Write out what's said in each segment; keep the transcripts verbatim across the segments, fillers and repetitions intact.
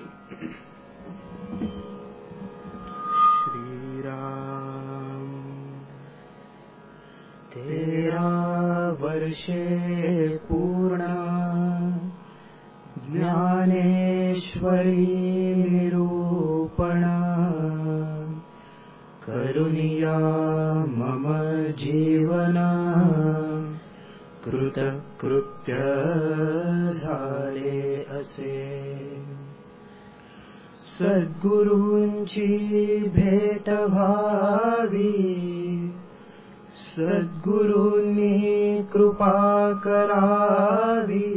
श्रीराम तेरा वर्षे पूर्ण ज्ञानेश्वरी निरूपण करुणिया मम जीवन कृतकृत्य झाले असे। सद्गुरूंची भेट व्हावी, सद्गुरूंनी कृपा करावी,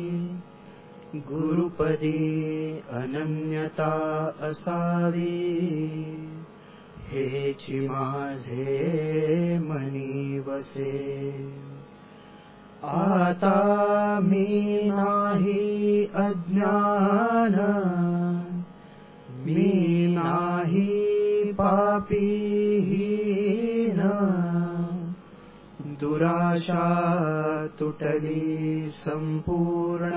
गुरुपदी अनन्यता असावी, हेची माझे मनी वसे। आता मी नाही अज्ञान, मी नाही पापीहीन, दुराशा तुटली संपूर्ण,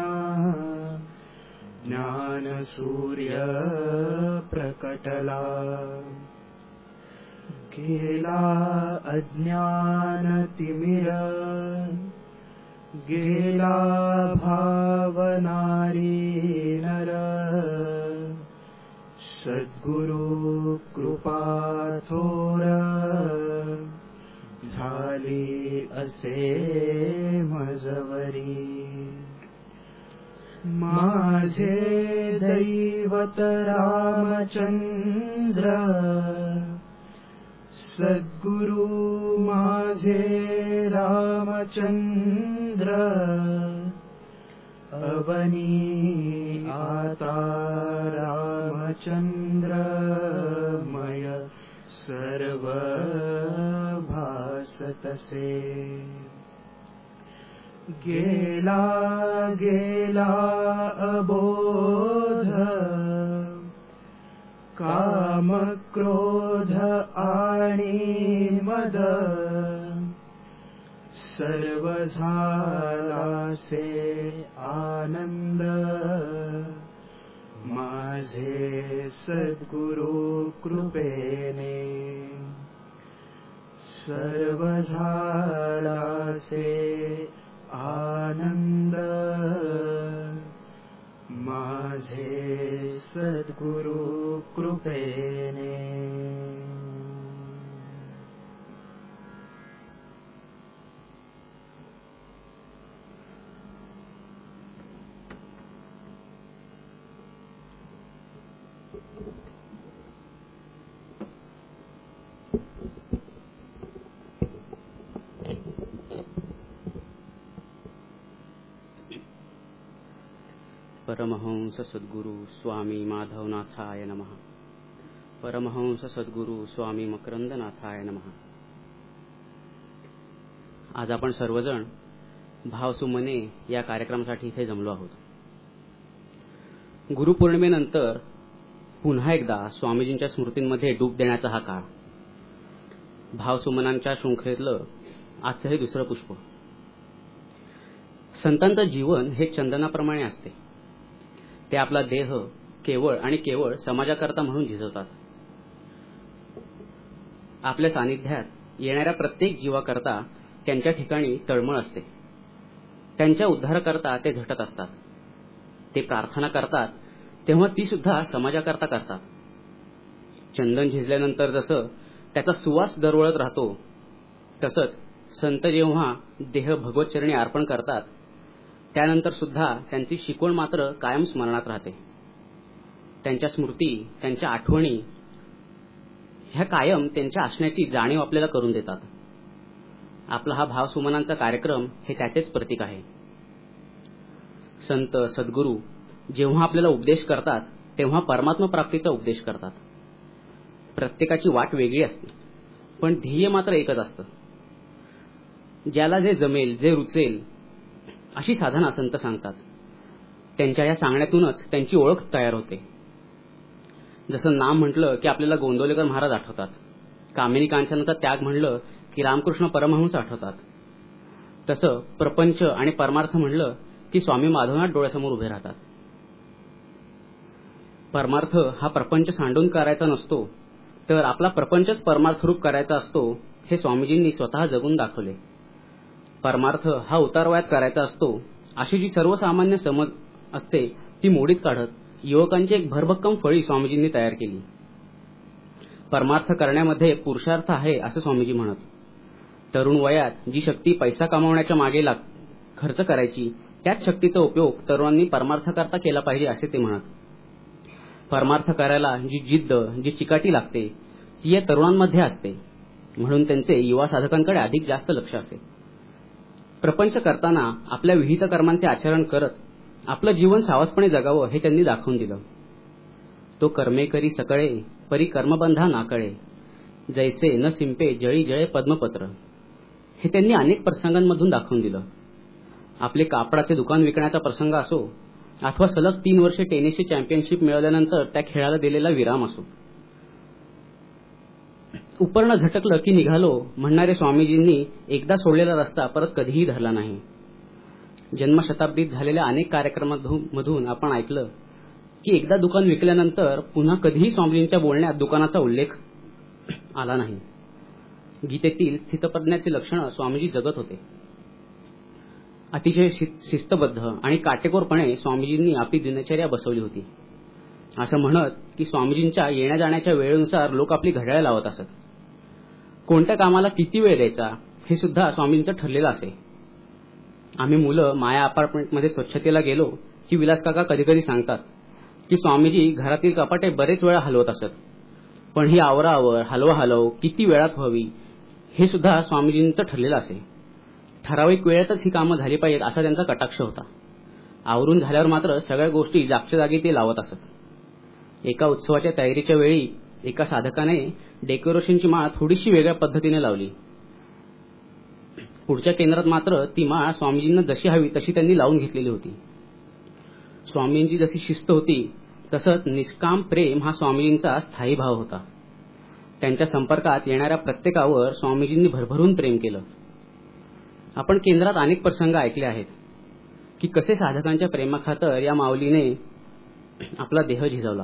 ज्ञान सूर्य प्रकटला। गेला अज्ञान तिमिर, गेला भावनारी नर, सद्गुरु कृपा थोर, झाली असे मजवरी। माझे दैवत रामचंद्र, सद्गुरु माझे रामचंद्र, अवनी आता रामचंद्रमय सर्व भासतसे। गेला गेला अबोध, काम क्रोध आणि मद, सर्व झालासे आनंद, माझे सद्गुरु कृपेने। सर्व झालासे आनंद, माझे सद्गुरु कृपेने। परमहंस सद्गुरु स्वामी माधवनाथाय नमः। परमहंस सद्गुरु स्वामी मकरंदनाथाय नमः। आज आपण सर्वजण भावसुमने या कार्यक्रमासाठी इथे जमलो आहोत। गुरुपौर्णिमेनंतर पुन्हा एकदा स्वामीजींच्या स्मृतींमध्ये डूब देण्याचा हा काळ। भावसुमनांच्या शृंखलेतलं आजचं हे दुसरं पुष्प। संतांचं जीवन हे चंदनाप्रमाणे असते। ते आपला देह केवळ आणि केवळ समाजाकरता म्हणून झिजवतात। आपल्या सानिध्यात येणाऱ्या प्रत्येक जीवाकरता त्यांच्या ठिकाणी तळमळ असते। त्यांच्या उद्धाराकरता ते झटत असतात। ते प्रार्थना करतात तेव्हा ती सुद्धा समाजाकरता करतात। चंदन झिजल्यानंतर जसं त्याचा सुवास दरवळत राहतो, तसंच संत जेव्हा देह भगवतचरणी अर्पण करतात त्यानंतर सुद्धा त्यांची शिकवण मात्र कायम स्मरणात राहते। त्यांच्या स्मृती, त्यांच्या आठवणी ह्या कायम त्यांच्या असण्याची जाणीव आपल्याला करून देतात। आपला हा भावसुमनांचा कार्यक्रम हे त्याचेच प्रतीक आहे। संत सद्गुरू जेव्हा आपल्याला उपदेश करतात तेव्हा परमात्मा प्राप्तीचा उपदेश करतात। प्रत्येकाची वाट वेगळी असते, पण ध्येय मात्र एकच असतं। ज्याला जे जमेल, जे रुचेल अशी साधना संत सांगतात। त्यांच्या या सांगण्यातूनच त्यांची ओळख तयार होते। जसं नाम म्हटलं की आपल्याला गोंदवलेकर महाराज आठवतात, कामिनी कांचनाचा त्याग म्हणलं की रामकृष्ण परमहंस आठवतात, तसं प्रपंच आणि परमार्थ म्हणलं की स्वामी माधवनाथ डोळ्यासमोर उभे राहतात। परमार्थ हा प्रपंच सांडून करायचा नसतो, तर आपला प्रपंचच परमार्थरूप करायचा असतो, हे स्वामीजींनी स्वतः जगून दाखवले. परमार्थ हा उतारवयात करायचा असतो, अशी जी सर्वसामान्य समज असते ती मोडीत काढत युवकांची एक भरभक्कम फळी स्वामीजींनी तयार केली. परमार्थ करण्यामध्ये पुरुषार्थ आहे असं स्वामीजी म्हणत. तरुण वयात जी शक्ती पैसा कमावण्याच्या मागे लाग खर्च करायची, त्याच शक्तीचा उपयोग तरुणांनी परमार्थाकरता केला पाहिजे असे ते म्हणत. परमार्थ करायला जी जिद्द, जी चिकाटी लागते ती या तरुणांमध्ये असते, म्हणून त्यांचे युवा साधकांकडे अधिक जास्त लक्ष असे. प्रपंच करताना आपल्या विहित कर्मांचे आचरण करत आपलं जीवन सावधपणे जगावं हे त्यांनी दाखवून दिलं. तो कर्मे करी सकळे, परी कर्मबंधा नाकळे, जैसे न सिंपे जळी जळे पद्मपत्र, हे त्यांनी अनेक प्रसंगांमधून दाखवून दिलं. आपले कापडाचे दुकान विकण्याचा प्रसंग असो, अथवा सलग तीन वर्षे टेनिसची चॅम्पियनशिप मिळवल्यानंतर त्या खेळाला दिलेला विराम असो. उपर्ण झटकलं की निघालो म्हणणारे स्वामीजींनी एकदा सोडलेला रस्ता परत कधीही धरला नाही. जन्मशताब्दीत झालेल्या अनेक कार्यक्रमांमधून आपण ऐकलं की एकदा दुकान विकल्यानंतर पुन्हा कधीही स्वामीजींच्या बोलण्यात दुकानाचा उल्लेख आला नाही. गीतेतील स्थितप्रज्ञाचे लक्षण स्वामीजी जगत होते. अतिशय शिस्तबद्ध आणि काटेकोरपणे स्वामीजींनी आपली दिनचर्या बसवली होती. असं म्हणत की स्वामीजींच्या येण्या जाण्याच्या वेळेनुसार लोक आपली घड्याळे लावत असत. कोणत्या कामाला किती वेळ द्यायचा हे सुद्धा स्वामींचं ठरलेलं असे. आम्ही मुलं माया अपार्टमेंटमध्ये स्वच्छतेला गेलो की विलास काका कधी कधी सांगतात की स्वामीजी घरातील कपाटे बरेच वेळा हलवत असत, पण ही आवरावर हलवा हलव किती वेळात व्हावी हे सुद्धा स्वामीजींचं ठरलेलं असे. ठराविक वेळेतच ही कामं झाली पाहिजेत असा त्यांचा कटाक्ष होता. आवरून झाल्यावर मात्र सगळ्या गोष्टी जागच्या जागी ते लावत असत. एका उत्सवाच्या तयारीच्या वेळी एका साधकाने डेकोरेशनची माळ थोडीशी वेगळ्या पद्धतीने लावली. पुढच्या केंद्रात मात्र ती माळ स्वामीजींना जशी हवी तशी त्यांनी लावून घेतलेली होती. स्वामींची जशी शिस्त होती तसंच निष्काम प्रेम हा स्वामीजींचा स्थायी भाव होता. त्यांच्या संपर्कात येणाऱ्या प्रत्येकावर स्वामीजींनी भरभरून प्रेम केलं. आपण केंद्रात अनेक प्रसंग ऐकले आहेत की कसे साधकांच्या प्रेमाखातर या माऊलीने आपला देह झिजवला.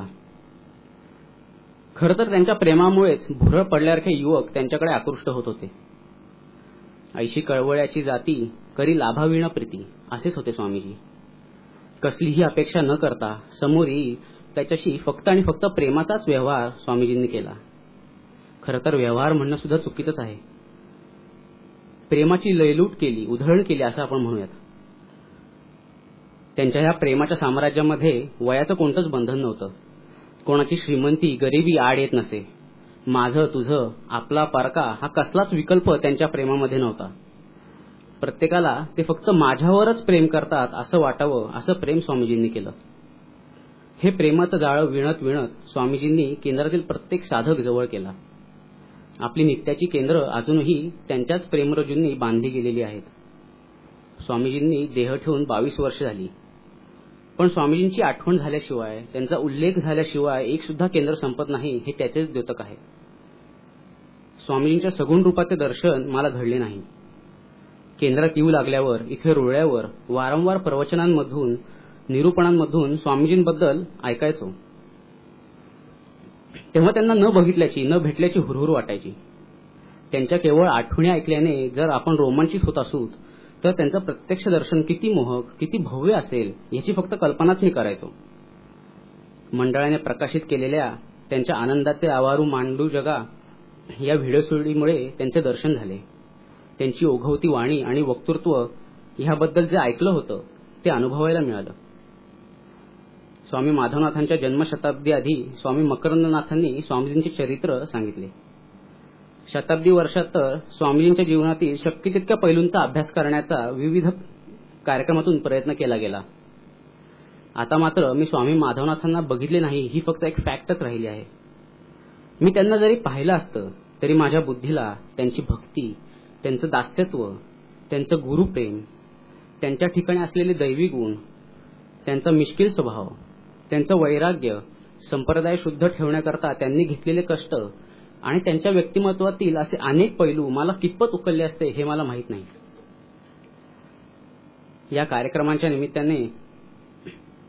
खरं तर त्यांच्या प्रेमामुळेच भुरळ पडल्यासारखे युवक त्यांच्याकडे आकृष्ट होत होते. ऐशी कळवळ्याची जाती करी लाभाविण प्रीती असेच होते स्वामीजी. कसलीही अपेक्षा न करता समोर येईल त्याच्याशी फक्त आणि फक्त प्रेमाचाच व्यवहार स्वामीजींनी केला. खरं तर व्यवहार म्हणणं सुद्धा चुकीचंच आहे. प्रेमाची लयलूट केली, उधळण केली असं आपण म्हणूयात. त्यांच्या ह्या प्रेमाच्या साम्राज्यामध्ये वयाचं कोणतंच बंधन नव्हतं. कोणाची श्रीमंती गरिबी आड येत नसे. माझं तुझं आपला परका हा कसलाच विकल्प त्यांच्या प्रेमामध्ये नव्हता. प्रत्येकाला ते फक्त माझ्यावरच प्रेम करतात असं वाटावं असं प्रेम स्वामीजींनी केलं. हे प्रेमाचं जाळं विणत विणत स्वामीजींनी केंद्रातील प्रत्येक साधक जवळ केला. आपली नित्याची केंद्र अजूनही त्यांच्याच प्रेमरजूंनी बांधली गेलेली आहेत. स्वामीजींनी देह ठेवून बावीस वर्ष झाली, पण स्वामीजींची आठवण झाल्याशिवाय त्यांचा उल्लेख झाल्याशिवाय एक सुद्धा केंद्र संपत नाही हे त्याचेच द्योतक आहे. स्वामीजींच्या सगुण रूपाचे दर्शन मला घडले नाही. केंद्रात येऊ लागल्यावर इथे रुळल्यावर वारंवार प्रवचनांमधून निरूपणांमधून स्वामीजींबद्दल ऐकायचो. तेव्हा त्यांना न बघितल्याची न भेटल्याची हुरहुर वाटायची. त्यांच्या केवळ आठवणी ऐकल्याने जर आपण रोमांचित होत असू तर त्यांचं प्रत्यक्ष दर्शन किती मोहक किती भव्य असेल याची फक्त कल्पनाच मी करायचो. मंडळाने प्रकाशित केलेल्या त्यांच्या आनंदाचे आवारू मांडू जगा या व्हिडिओ त्यांचे दर्शन झाले. त्यांची ओघवती वाणी आणि वक्तृत्व ह्याबद्दल जे ऐकलं होतं ते अनुभवायला मिळालं. स्वामी माधवनाथांच्या जन्मशताब्दी आधी स्वामी मकरंदनाथांनी स्वामीजींचे चरित्र सांगितले. शताब्दी वर्षात तर स्वामीजींच्या जीवनातील शक्य तितक्या पैलूंचा अभ्यास करण्याचा विविध कार्यक्रमातून प्रयत्न केला गेला. आता मात्र मी स्वामी माधवनाथांना बघितले नाही ही फक्त एक फॅक्टच राहिली आहे. मी त्यांना जरी पाहिलं असतं तरी माझ्या बुद्धीला त्यांची भक्ती, त्यांचं दास्यत्व, त्यांचं गुरुप्रेम, त्यांच्या ठिकाणी असलेले दैवी गुण, त्यांचा मिश्किल स्वभाव, त्यांचं वैराग्य, संप्रदाय शुद्ध ठेवण्याकरता त्यांनी घेतलेले कष्ट आणि त्यांच्या व्यक्तिमत्वातील असे अनेक पैलू मला कितपत उकलले असते हे मला माहीत नाही. या कार्यक्रमांच्या निमित्ताने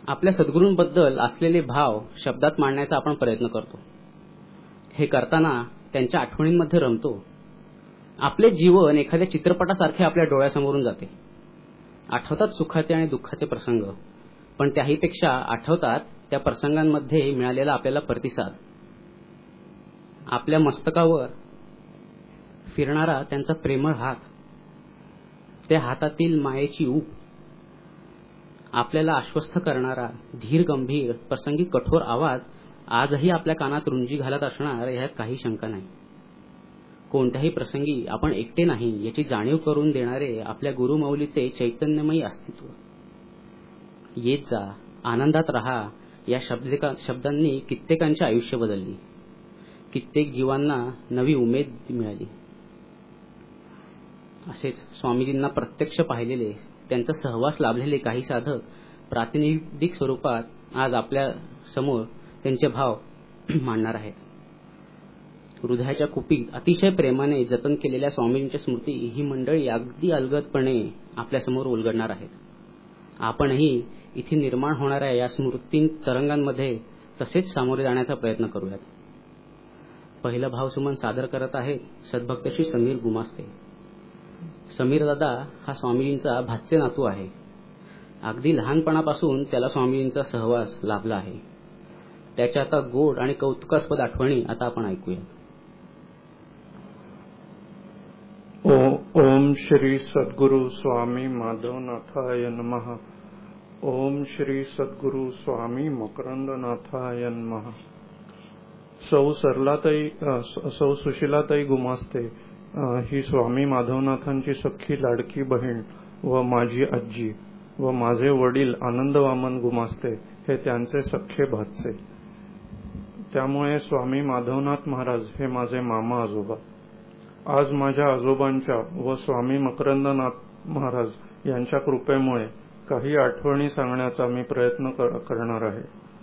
आपल्या सद्गुरूंबद्दल असलेले भाव शब्दात मांडण्याचा आपण प्रयत्न करतो. हे करताना त्यांच्या आठवणींमध्ये रमतो. आपले जीवन एखाद्या चित्रपटासारखे आपल्या डोळ्यासमोरून जाते. आठवतात सुखाचे आणि दुःखाचे प्रसंग, पण त्याहीपेक्षा आठवतात त्या प्रसंगांमध्ये मिळालेला आपल्याला प्रतिसाद, आपल्या मस्तकावर फिरणारा त्यांचा प्रेमळ हात, त्या हातातील मायेची ऊब, आपल्याला आश्वस्त करणारा धीर गंभीर प्रसंगी कठोर आवाज आजही आपल्या कानात रुंजी घालत असणार यात काही शंका नाही. कोणत्याही प्रसंगी आपण एकटे नाही याची जाणीव करून देणारे आपल्या गुरुमौलीचे चैतन्यमयी अस्तित्व. येत जा, आनंदात रहा या शब्दांनी कित्येकांचे आयुष्य बदलली. कित्येक जीवांना नवी उमेद मिळाली. असेच स्वामीजींना प्रत्यक्ष पाहिलेले, त्यांचा सहवास लाभलेले काही साधक प्रातिनिधिक स्वरूपात आज आपल्या समोर त्यांचे भाव मांडणार आहेत. हृदयाच्या कुपीत अतिशय प्रेमाने जतन केलेल्या स्वामींच्या स्मृती ही मंडळी अगदी अलगदपणे आपल्यासमोर उलगडणार आहेत. आपणही इथे निर्माण होणाऱ्या या स्मृती तरंगांमध्ये तसेच सामोरे जाण्याचा प्रयत्न करूयात. पहिलं भावसुमन सादर करत आहेत सद्भक्त श्री समीर गुमास्ते. समीर दादा हा स्वामीजींचा भाचे नातू आहे. अगदी लहानपणापासून त्याला स्वामीजींचा सहवास लाभला आहे. त्याच्या आता गोड आणि कौतुकास्पद आठवणी आता आपण ऐकूया. ओम श्री सद्गुरु स्वामी माधवनाथाय नमः. ओम श्री सद्गुरु स्वामी मकरंदनाथाय नमः. सौ सरलाताई सौ सुशीलाताई गुमास्ते ही स्वामी माधवनाथांची सख्खी लाडकी बहीण व माझी आजी व माझे वडील आनंद वामन गुमास्ते हे त्यांचे सख्खे भाचे. त्यामुळे स्वामी माधवनाथ महाराज हे माझे मामा आजोबा. आज माझ्या आजोबांच्या व स्वामी मकरंदनाथ महाराज यांच्या कृपेमुळे काही आठवणी सांगण्याचा मी प्रयत्न करणार आहे.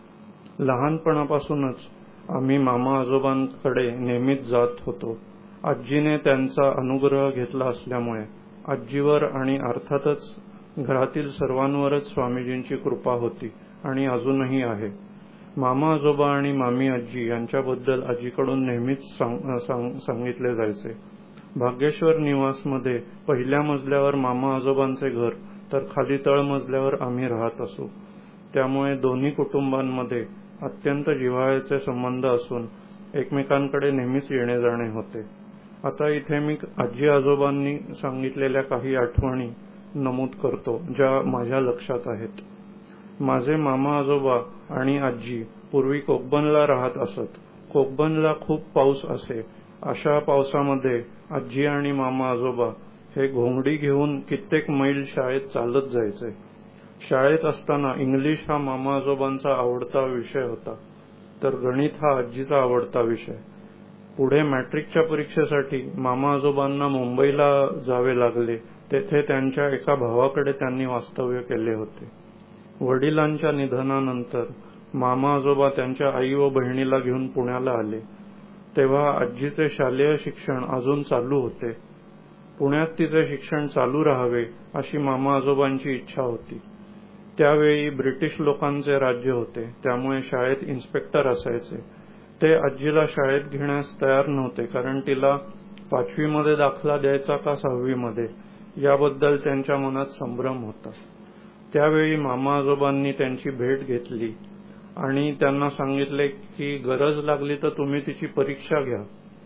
लहानपणापासूनच आम्ही मामा आजोबांकडे नेहमीच जात होतो. आजीने त्यांचा अनुग्रह घेतला असल्यामुळे आजीवर आणि अर्थातच घरातील सर्वांवरच स्वामीजींची कृपा होती आणि अजूनही आहे. मामा आजोबा आणि मामी आजी यांच्याबद्दल आजीकडून नेहमीच सांगितले जायचे. भाग्येश्वर निवासमध्ये पहिल्या मजल्यावर मामा आजोबांचे घर तर खाली तळ मजल्यावर आम्ही राहत असू. त्यामुळे दोन्ही कुटुंबांमध्ये अत्यंत जिव्हाळ्याचे संबंध असून एकमेकांकडे नेहमीच येणे जाणे होते. आता इथे मी आजी आजोबांनी सांगितलेल्या काही आठवणी नमूद करतो ज्या माझ्या लक्षात आहेत. माझे मामा आजोबा आणि आजी पूर्वी कोकबनला राहत असत. कोकबनला खूप पाऊस असे. अशा पावसामध्ये आजी आणि मामा आजोबा हे घोंगडी घेऊन कित्येक मैल शाळेत चालत जायचे. शाळेत असताना इंग्लिश हा मामा आजोबांचा आवडता विषय होता, तर गणित हा आजीचा आवडता विषय. पुढे मॅट्रिकच्या परीक्षेसाठी मामा आजोबांना मुंबईला जावे लागले. तेथे त्यांच्या एका भावाकडे त्यांनी वास्तव्य केले होते. वडिलांच्या निधनानंतर मामा आजोबा त्यांच्या आई व बहिणीला घेऊन पुण्याला आले. तेव्हा आजीचे शालेय शिक्षण अजून चालू होते. पुण्यात तिचे शिक्षण चालू राहावे अशी मामा आजोबांची इच्छा होती. त्यावेळी ब्रिटिश लोकांचे राज्य होते, त्यामुळे शाळेत इन्स्पेक्टर असायचे. ते आजीला शाळेत घेण्यास तयार नव्हते, कारण तिला पाचवीमध्ये दाखला द्यायचा का सहावीमध्ये याबद्दल त्यांच्या मनात संभ्रम होता. त्यावेळी मामा आजोबांनी त्यांची भेट घेतली आणि त्यांना सांगितले की गरज लागली तर तुम्ही तिची परीक्षा घ्या.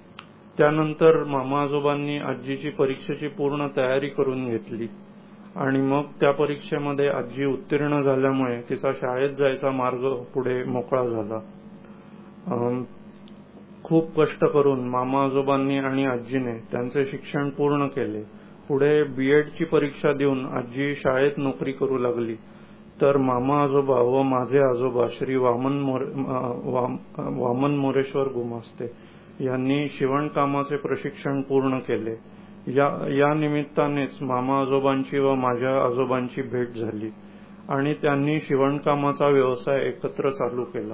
त्यानंतर मामा आजोबांनी आजीची परीक्षेची पूर्ण तयारी करून घेतली आणि मग त्या परीक्षेमध्ये आजी उत्तीर्ण झाल्यामुळे तिचा शाळेत जायचा मार्ग पुढे मोकळा झाला. खूप कष्ट करून मामा आजोबांनी आणि आजीने त्यांचे शिक्षण पूर्ण केले. पुढे बीएडची परीक्षा देऊन आजी शाळेत नोकरी करू लागली. तर मामा आजोबा व माझे आजोबा श्री वामन मोरे, वामन मोरेश्वर गुमास्ते यांनी शिवणकामाचे प्रशिक्षण पूर्ण केले. या, या निमित्तानेच मामा आजोबांची व माझ्या आजोबांची भेट झाली आणि त्यांनी शिवणकामाचा व्यवसाय एकत्र चालू केला.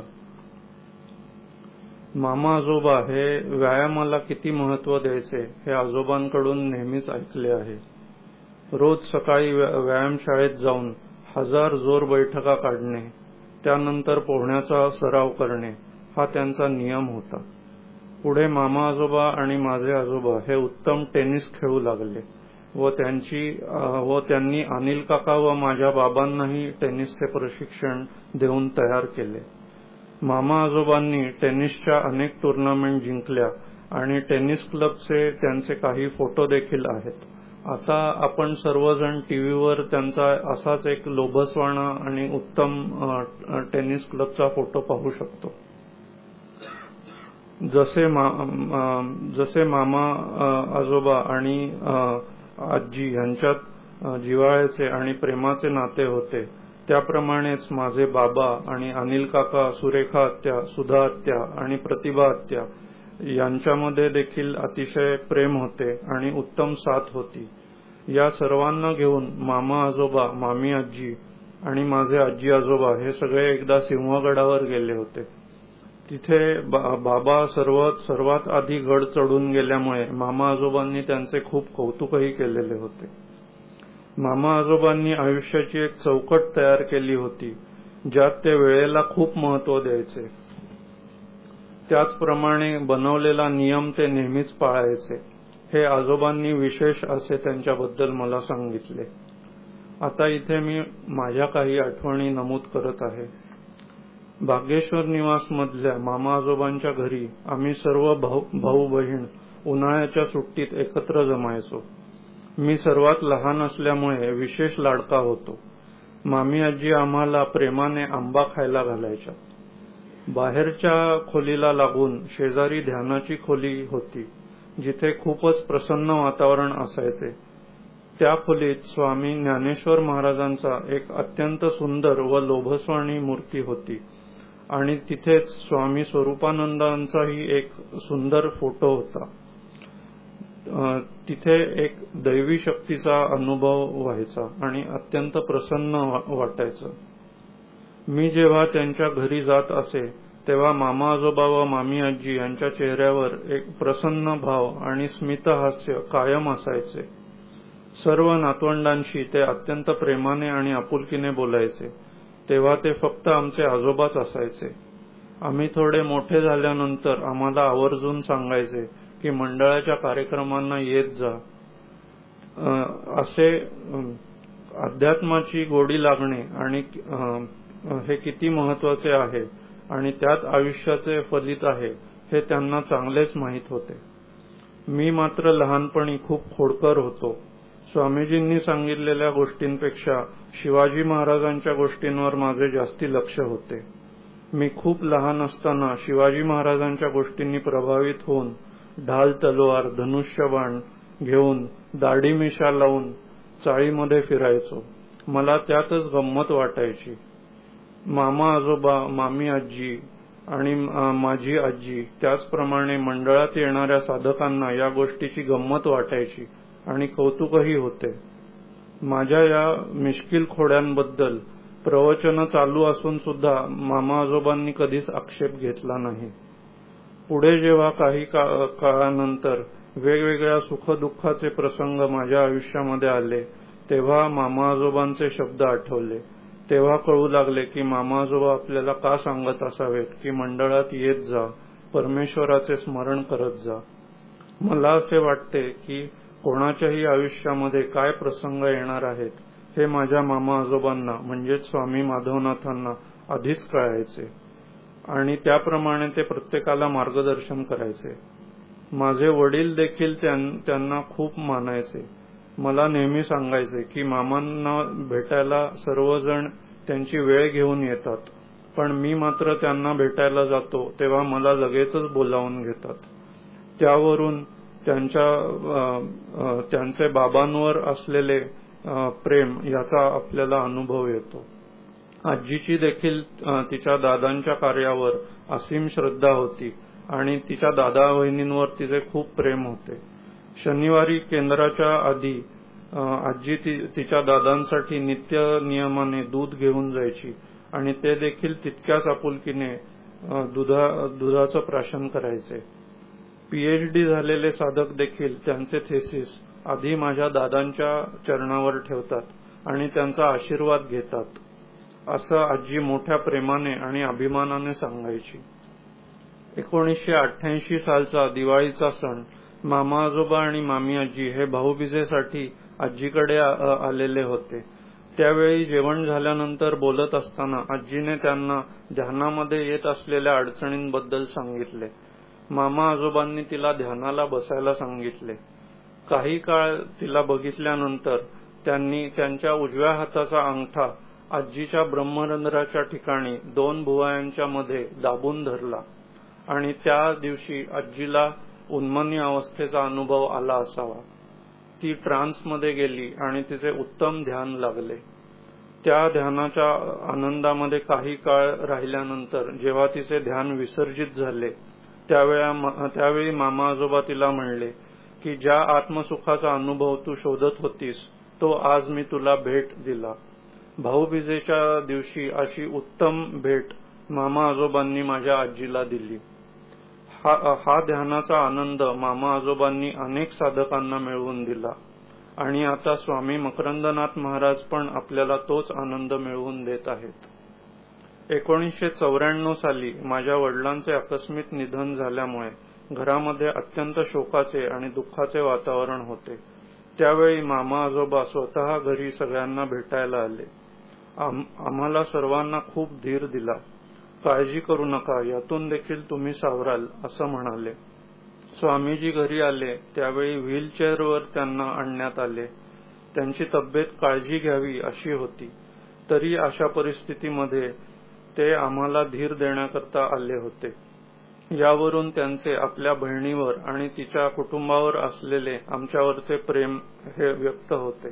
मामा आजोबा हे व्यायामाला किती महत्व द्यायचे हे आजोबांकडून नेहमीच ऐकले आहे. रोज सकाळी व्यायामशाळेत जाऊन हजार जोर बैठका काढणे, त्यानंतर पोहण्याचा सराव करणे हा त्यांचा नियम होता. पुढे मामा आजोबा आणि माझे आजोबा हे उत्तम टेनिस खेळू लागले व त्यांची व त्यांनी अनिल काका व माझ्या बाबांनाही टेनिसचे प्रशिक्षण देऊन तयार केले. मामा आजोबांनी टेनिसच्या अनेक टुर्नामेंट जिंकल्या आणि टेनिस क्लबचे त्यांचे काही फोटो देखील आहेत. आता आपण सर्वजण टीव्हीवर त्यांचा असाच एक लोभसवाणा आणि उत्तम टेनिस क्लबचा फोटो पाहू शकतो. जसे मा, जसे मामा आजोबा आणि आजी यांच्यात जिव्हाळ्याचे आणि प्रेमाचे नाते होते, त्याप्रमाणेच माझे बाबा आणि अनिल काका, सुरेखा आत्या, सुधा आत्या आणि प्रतिभा आत्या यांच्यामध्ये देखील अतिशय प्रेम होते आणि उत्तम साथ होती. या सर्वांना घेऊन मामा आजोबा, मामी आजी आणि माझे आजी आजोबा हे सगळे एकदा सिंहगडावर गेले होते. तिथे बाबा सर्वात सर्वात आधी गड चढून गेल्यामुळे मामा आजोबांनी त्यांचे खूप कौतुकही केलेले होते. मामा आजोबांनी आयुष्याची एक चौकट तयार केली होती ज्यात ते वेळेला खूप महत्व द्यायचे. त्याचप्रमाणे बनवलेला नियम ते नेहमीच पाळायचे. हे आजोबांनी विशेष असे त्यांच्याबद्दल मला सांगितले. आता इथे मी माझ्या काही आठवणी नमूद करत आहे. भाग्येश्वर निवास मधल्या मामा आजोबांच्या घरी आम्ही सर्व भाऊ बहीण उन्हाळ्याच्या सुट्टीत एकत्र जमायचो. मी सर्वात लहान असल्यामुळे विशेष लाडका होतो. मामी आजी आम्हाला प्रेमाने आंबा खायला घालायच्या. बाहेरच्या खोलीला लागून शेजारी ध्यानाची खोली होती जिथे खूपच प्रसन्न वातावरण असायचे. त्या खोलीत स्वामी ज्ञानेश्वर महाराजांचा एक अत्यंत सुंदर व लोभसवाणी मूर्ती होती आणि तिथेच स्वामी स्वरूपानंदांचाही एक सुंदर फोटो होता. तिथे एक दैवी शक्तीचा अनुभव व्हायचा आणि अत्यंत प्रसन्न वाटायचं. मी जेव्हा त्यांच्या घरी जात असे तेव्हा मामा आजोबा व मामी आजी यांच्या चेहऱ्यावर एक प्रसन्न भाव आणि स्मितहास्य कायम असायचे. सर्व नातवंडांशी ते अत्यंत प्रेमाने आणि आपुलकीने बोलायचे. तेव्हा ते फक्त आमचे आजोबाच असायचे. आम्ही थोडे मोठे झाल्यानंतर आम्हाला आवर्जून सांगायचे की मंडळाच्या कार्यक्रमांना येत जा. असे अध्यात्माची गोडी लागणे आणि हे किती महत्वाचे आहे आणि त्यात आयुष्याचे फलित आहे हे त्यांना चांगलेच माहीत होते. मी मात्र लहानपणी खूप खोडकर होतो. स्वामीजींनी सांगितलेल्या गोष्टींपेक्षा शिवाजी महाराजांच्या गोष्टींवर माझे जास्ती लक्ष होते. मी खूप लहान असताना शिवाजी महाराजांच्या गोष्टींनी प्रभावित होऊन ढाल तलवार धनुष्यबाण घेऊन दाढी मिशा लावून चाळीमध्ये फिरायचो. मला त्यातच गंमत वाटायची. मामा आजोबा, मामी आजी आणि माझी आजी त्याचप्रमाणे मंडळात येणाऱ्या साधकांना या गोष्टीची गंमत वाटायची आणि कौतुकही होते. माझ्या या मिश्किल खोड्यांबद्दल प्रवचन चालू असून सुद्धा मामा आजोबांनी कधीच आक्षेप घेतला नाही. पुढे जेव्हा काही काळानंतर वेगवेगळ्या सुखदुःखाचे प्रसंग माझ्या आयुष्यामध्ये आले तेव्हा मामा आजोबांचे शब्द आठवले. तेव्हा कळू लागले की मामा आजोबा आपल्याला का सांगत असावेत की मंडळात येत जा, परमेश्वराचे स्मरण करत जा. मला असे वाटते की कोणाच्याही आयुष्यामध्ये काय प्रसंग येणार आहेत हे माझ्या मामा आजोबांना म्हणजेच स्वामी माधवनाथांना आधीच कळायचे आणि त्याप्रमाणे ते प्रत्येकाला मार्गदर्शन करायचे. माझे वडील देखील त्यांना खूप मानायचे. मला नेहमी सांगायचे की मामांना भेटायला सर्वजण त्यांची वेळ घेऊन येतात, पण मी मात्र त्यांना भेटायला जातो तेव्हा मला लगेचच बोलावून घेतात. त्यावरून त्यांच्या त्यांचे बाबांवर असलेले प्रेम याचा आपल्याला अनुभव येतो. आजीची देखील तिच्या दादांच्या कार्यावर असीम श्रद्धा होती आणि तिच्या दादा वहिनींवर तिचे खूप प्रेम होते. शनिवारी केंद्राच्या आधी आजी तिच्या दादांसाठी नित्य नियमाने दूध घेऊन जायची आणि ते देखील तितक्याच आपुलकीने दुधा दुधाचं प्राशन करायचे. पीएचडी झालेले साधक देखील त्यांचे थेसिस आधी माझ्या दादांच्या चरणावर ठेवतात आणि त्यांचा आशीर्वाद घेतात. असं आजी मोठ्या प्रेमाने आणि अभिमानाने सांगायची. एकोणीसशे अठ्ठ्याऐंशी सालचा दिवाळीचा सण मामा आजोबा आणि मामी आजी हे भाऊबीजेसाठी आजीकडे आलेले होते. त्यावेळी जेवण झाल्यानंतर बोलत असताना आजीने त्यांना ध्यानामध्ये येत असलेल्या अडचणींबद्दल सांगितले. मामा आजोबांनी तिला ध्यानाला बसायला सांगितले. काही काळ तिला बघितल्यानंतर त्यांनी त्यांच्या उजव्या हाताचा अंगठा आजीच्या ब्रह्मरंध्राच्या ठिकाणी दोन भुवयांच्या मध्ये दाबून धरला आणि त्या दिवशी आजीला उन्मनी अवस्थेचा अनुभव आला असावा. ती ट्रान्समध्ये गेली आणि तिचे उत्तम ध्यान लागले. त्या ध्यानाच्या आनंदामध्ये काही काळ राहिल्यानंतर जेव्हा तिचे ध्यान विसर्जित झाले त्यावेळी मामा आजोबा तिला म्हणले की ज्या आत्मसुखाचा अनुभव तू शोधत होतीस तो आज मी तुला भेट दिला. भाऊबीजेच्या दिवशी अशी उत्तम भेट मामा आजोबांनी माझ्या आजीला दिली. हा, हा ध्यानाचा आनंद मामा आजोबांनी अनेक साधकांना मिळवून दिला आणि आता स्वामी मकरंदनाथ महाराज पण आपल्याला तोच आनंद मिळवून देत आहेत. एकोणीसशे चौऱ्याण्णव साली माझ्या वडिलांचे आकस्मिक निधन झाल्यामुळे घरामध्ये अत्यंत शोकाचे आणि दुःखाचे वातावरण होते. त्यावेळी मामा आजोबा स्वतः घरी सगळ्यांना भेटायला आले. आम्हाला सर्वांना खूप धीर दिला. काळजी करू नका, यातून देखील तुम्ही सावराल असं म्हणाले. स्वामीजी घरी आले त्यावेळी व्हीलचेअरवर त्यांना आणण्यात आले. त्यांची तब्येत काळजी घ्यावी अशी होती. तरी अशा परिस्थितीमध्ये ते आम्हाला धीर देण्याकरता आले होते. यावरून त्यांचे आपल्या बहिणीवर आणि तिच्या कुटुंबावर असलेले आमच्यावरचे प्रेम हे व्यक्त होते.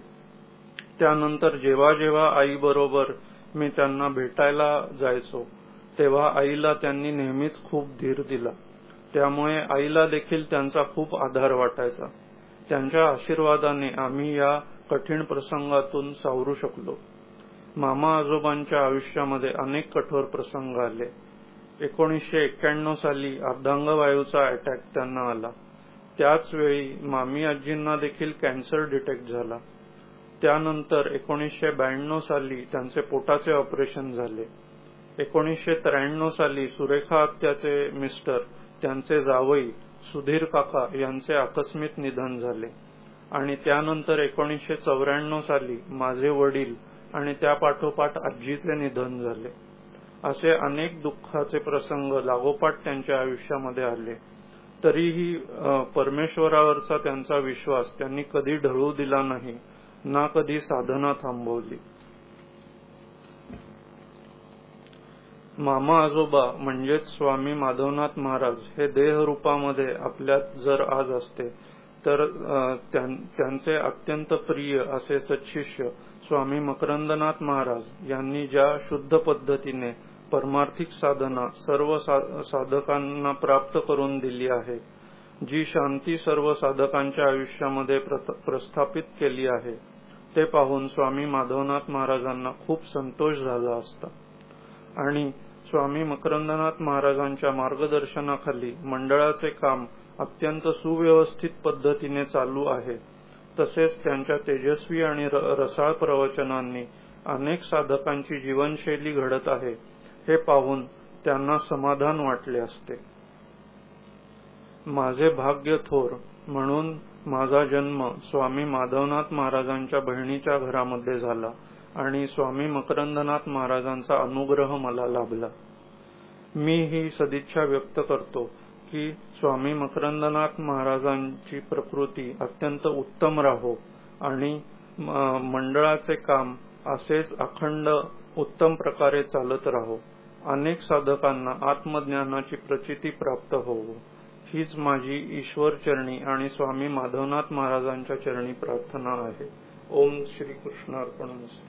त्यानंतर जेव्हा जेव्हा आई बरोबर मी त्यांना भेटायला जायचो तेव्हा आईला त्यांनी नेहमीच खूप धीर दिला. त्यामुळे आईला देखील त्यांचा खूप आधार वाटायचा. त्यांच्या आशीर्वादाने आम्ही या कठीण प्रसंगातून सावरू शकलो. मामा आजोबांच्या आयुष्यामध्ये अनेक कठोर प्रसंग आले. एकोणीसशे एक्क्याण्णव साली अर्धांगवायूचा अटॅक त्यांना आला. त्याच वेळी मामी आजींना देखील कॅन्सर डिटेक्ट झाला. त्यानंतर एकोणीसशे ब्याण्णव साली त्यांचे पोटाचे ऑपरेशन झाले. एकोणीसशे त्र्याण्णव साली सुरेखा आत्याचे मिस्टर त्यांचे जावई सुधीर काका यांचे आकस्मिक निधन झाले आणि त्यानंतर एकोणीसशे चौऱ्याण्णव साली माझे वडील आणि त्यापाठोपाठ आजीचे निधन झाले. असे अनेक दुःखाचे प्रसंग लागोपाठ त्यांच्या आयुष्यामध्ये आले. तरीही परमेश्वरावरचा त्यांचा विश्वास त्यांनी कधी ढळू दिला नाही, ना कधी साधना थांबवली. मामा आजोबा म्हणजेच स्वामी माधवनाथ महाराज हे देहरूपामध्ये आपल्यात जर आज असते तर त्यांचे अत्यंत प्रिय असे सत्शिष्य स्वामी मकरंदनाथ महाराज यांनी ज्या शुद्ध पद्धतीने परमार्थिक साधना सर्व साधकांना प्राप्त करून दिली आहे, जी शांती सर्व साधकांच्या आयुष्यामध्ये प्रस्थापित केली आहे, ते पाहून स्वामी माधवनाथ महाराजांना खूप संतोष झाला असता. आणि स्वामी मकरंदनाथ महाराजांच्या मार्गदर्शनाखाली मंडळाचे काम अत्यंत सुव्यवस्थित पद्धतीने चालू आहे. तसेच त्यांच्या तेजस्वी आणि रसाळ प्रवचनांनी अनेक साधकांची जीवनशैली घडत आहे हे पाहून त्यांना समाधान वाटले असते. माझे भाग्य थोर म्हणून माझा जन्म स्वामी माधवनाथ महाराजांच्या बहिणीच्या घरामध्ये झाला आणि स्वामी मकरंदनाथ महाराजांचा अनुग्रह मला लाभला. मी ही सदिच्छा व्यक्त करतो की स्वामी मकरंदनाथ महाराजांची प्रकृती अत्यंत उत्तम राहो आणि मंडळाचे काम असेच अखंड उत्तम प्रकारे चालत राहो. अनेक साधकांना आत्मज्ञानाची प्रचिती प्राप्त होवो, हीच माझी ईश्वर चरणी आणि स्वामी माधवनाथ महाराजांच्या चरणी प्रार्थना आहे. ओम श्री कृष्णार्पणमस्तु.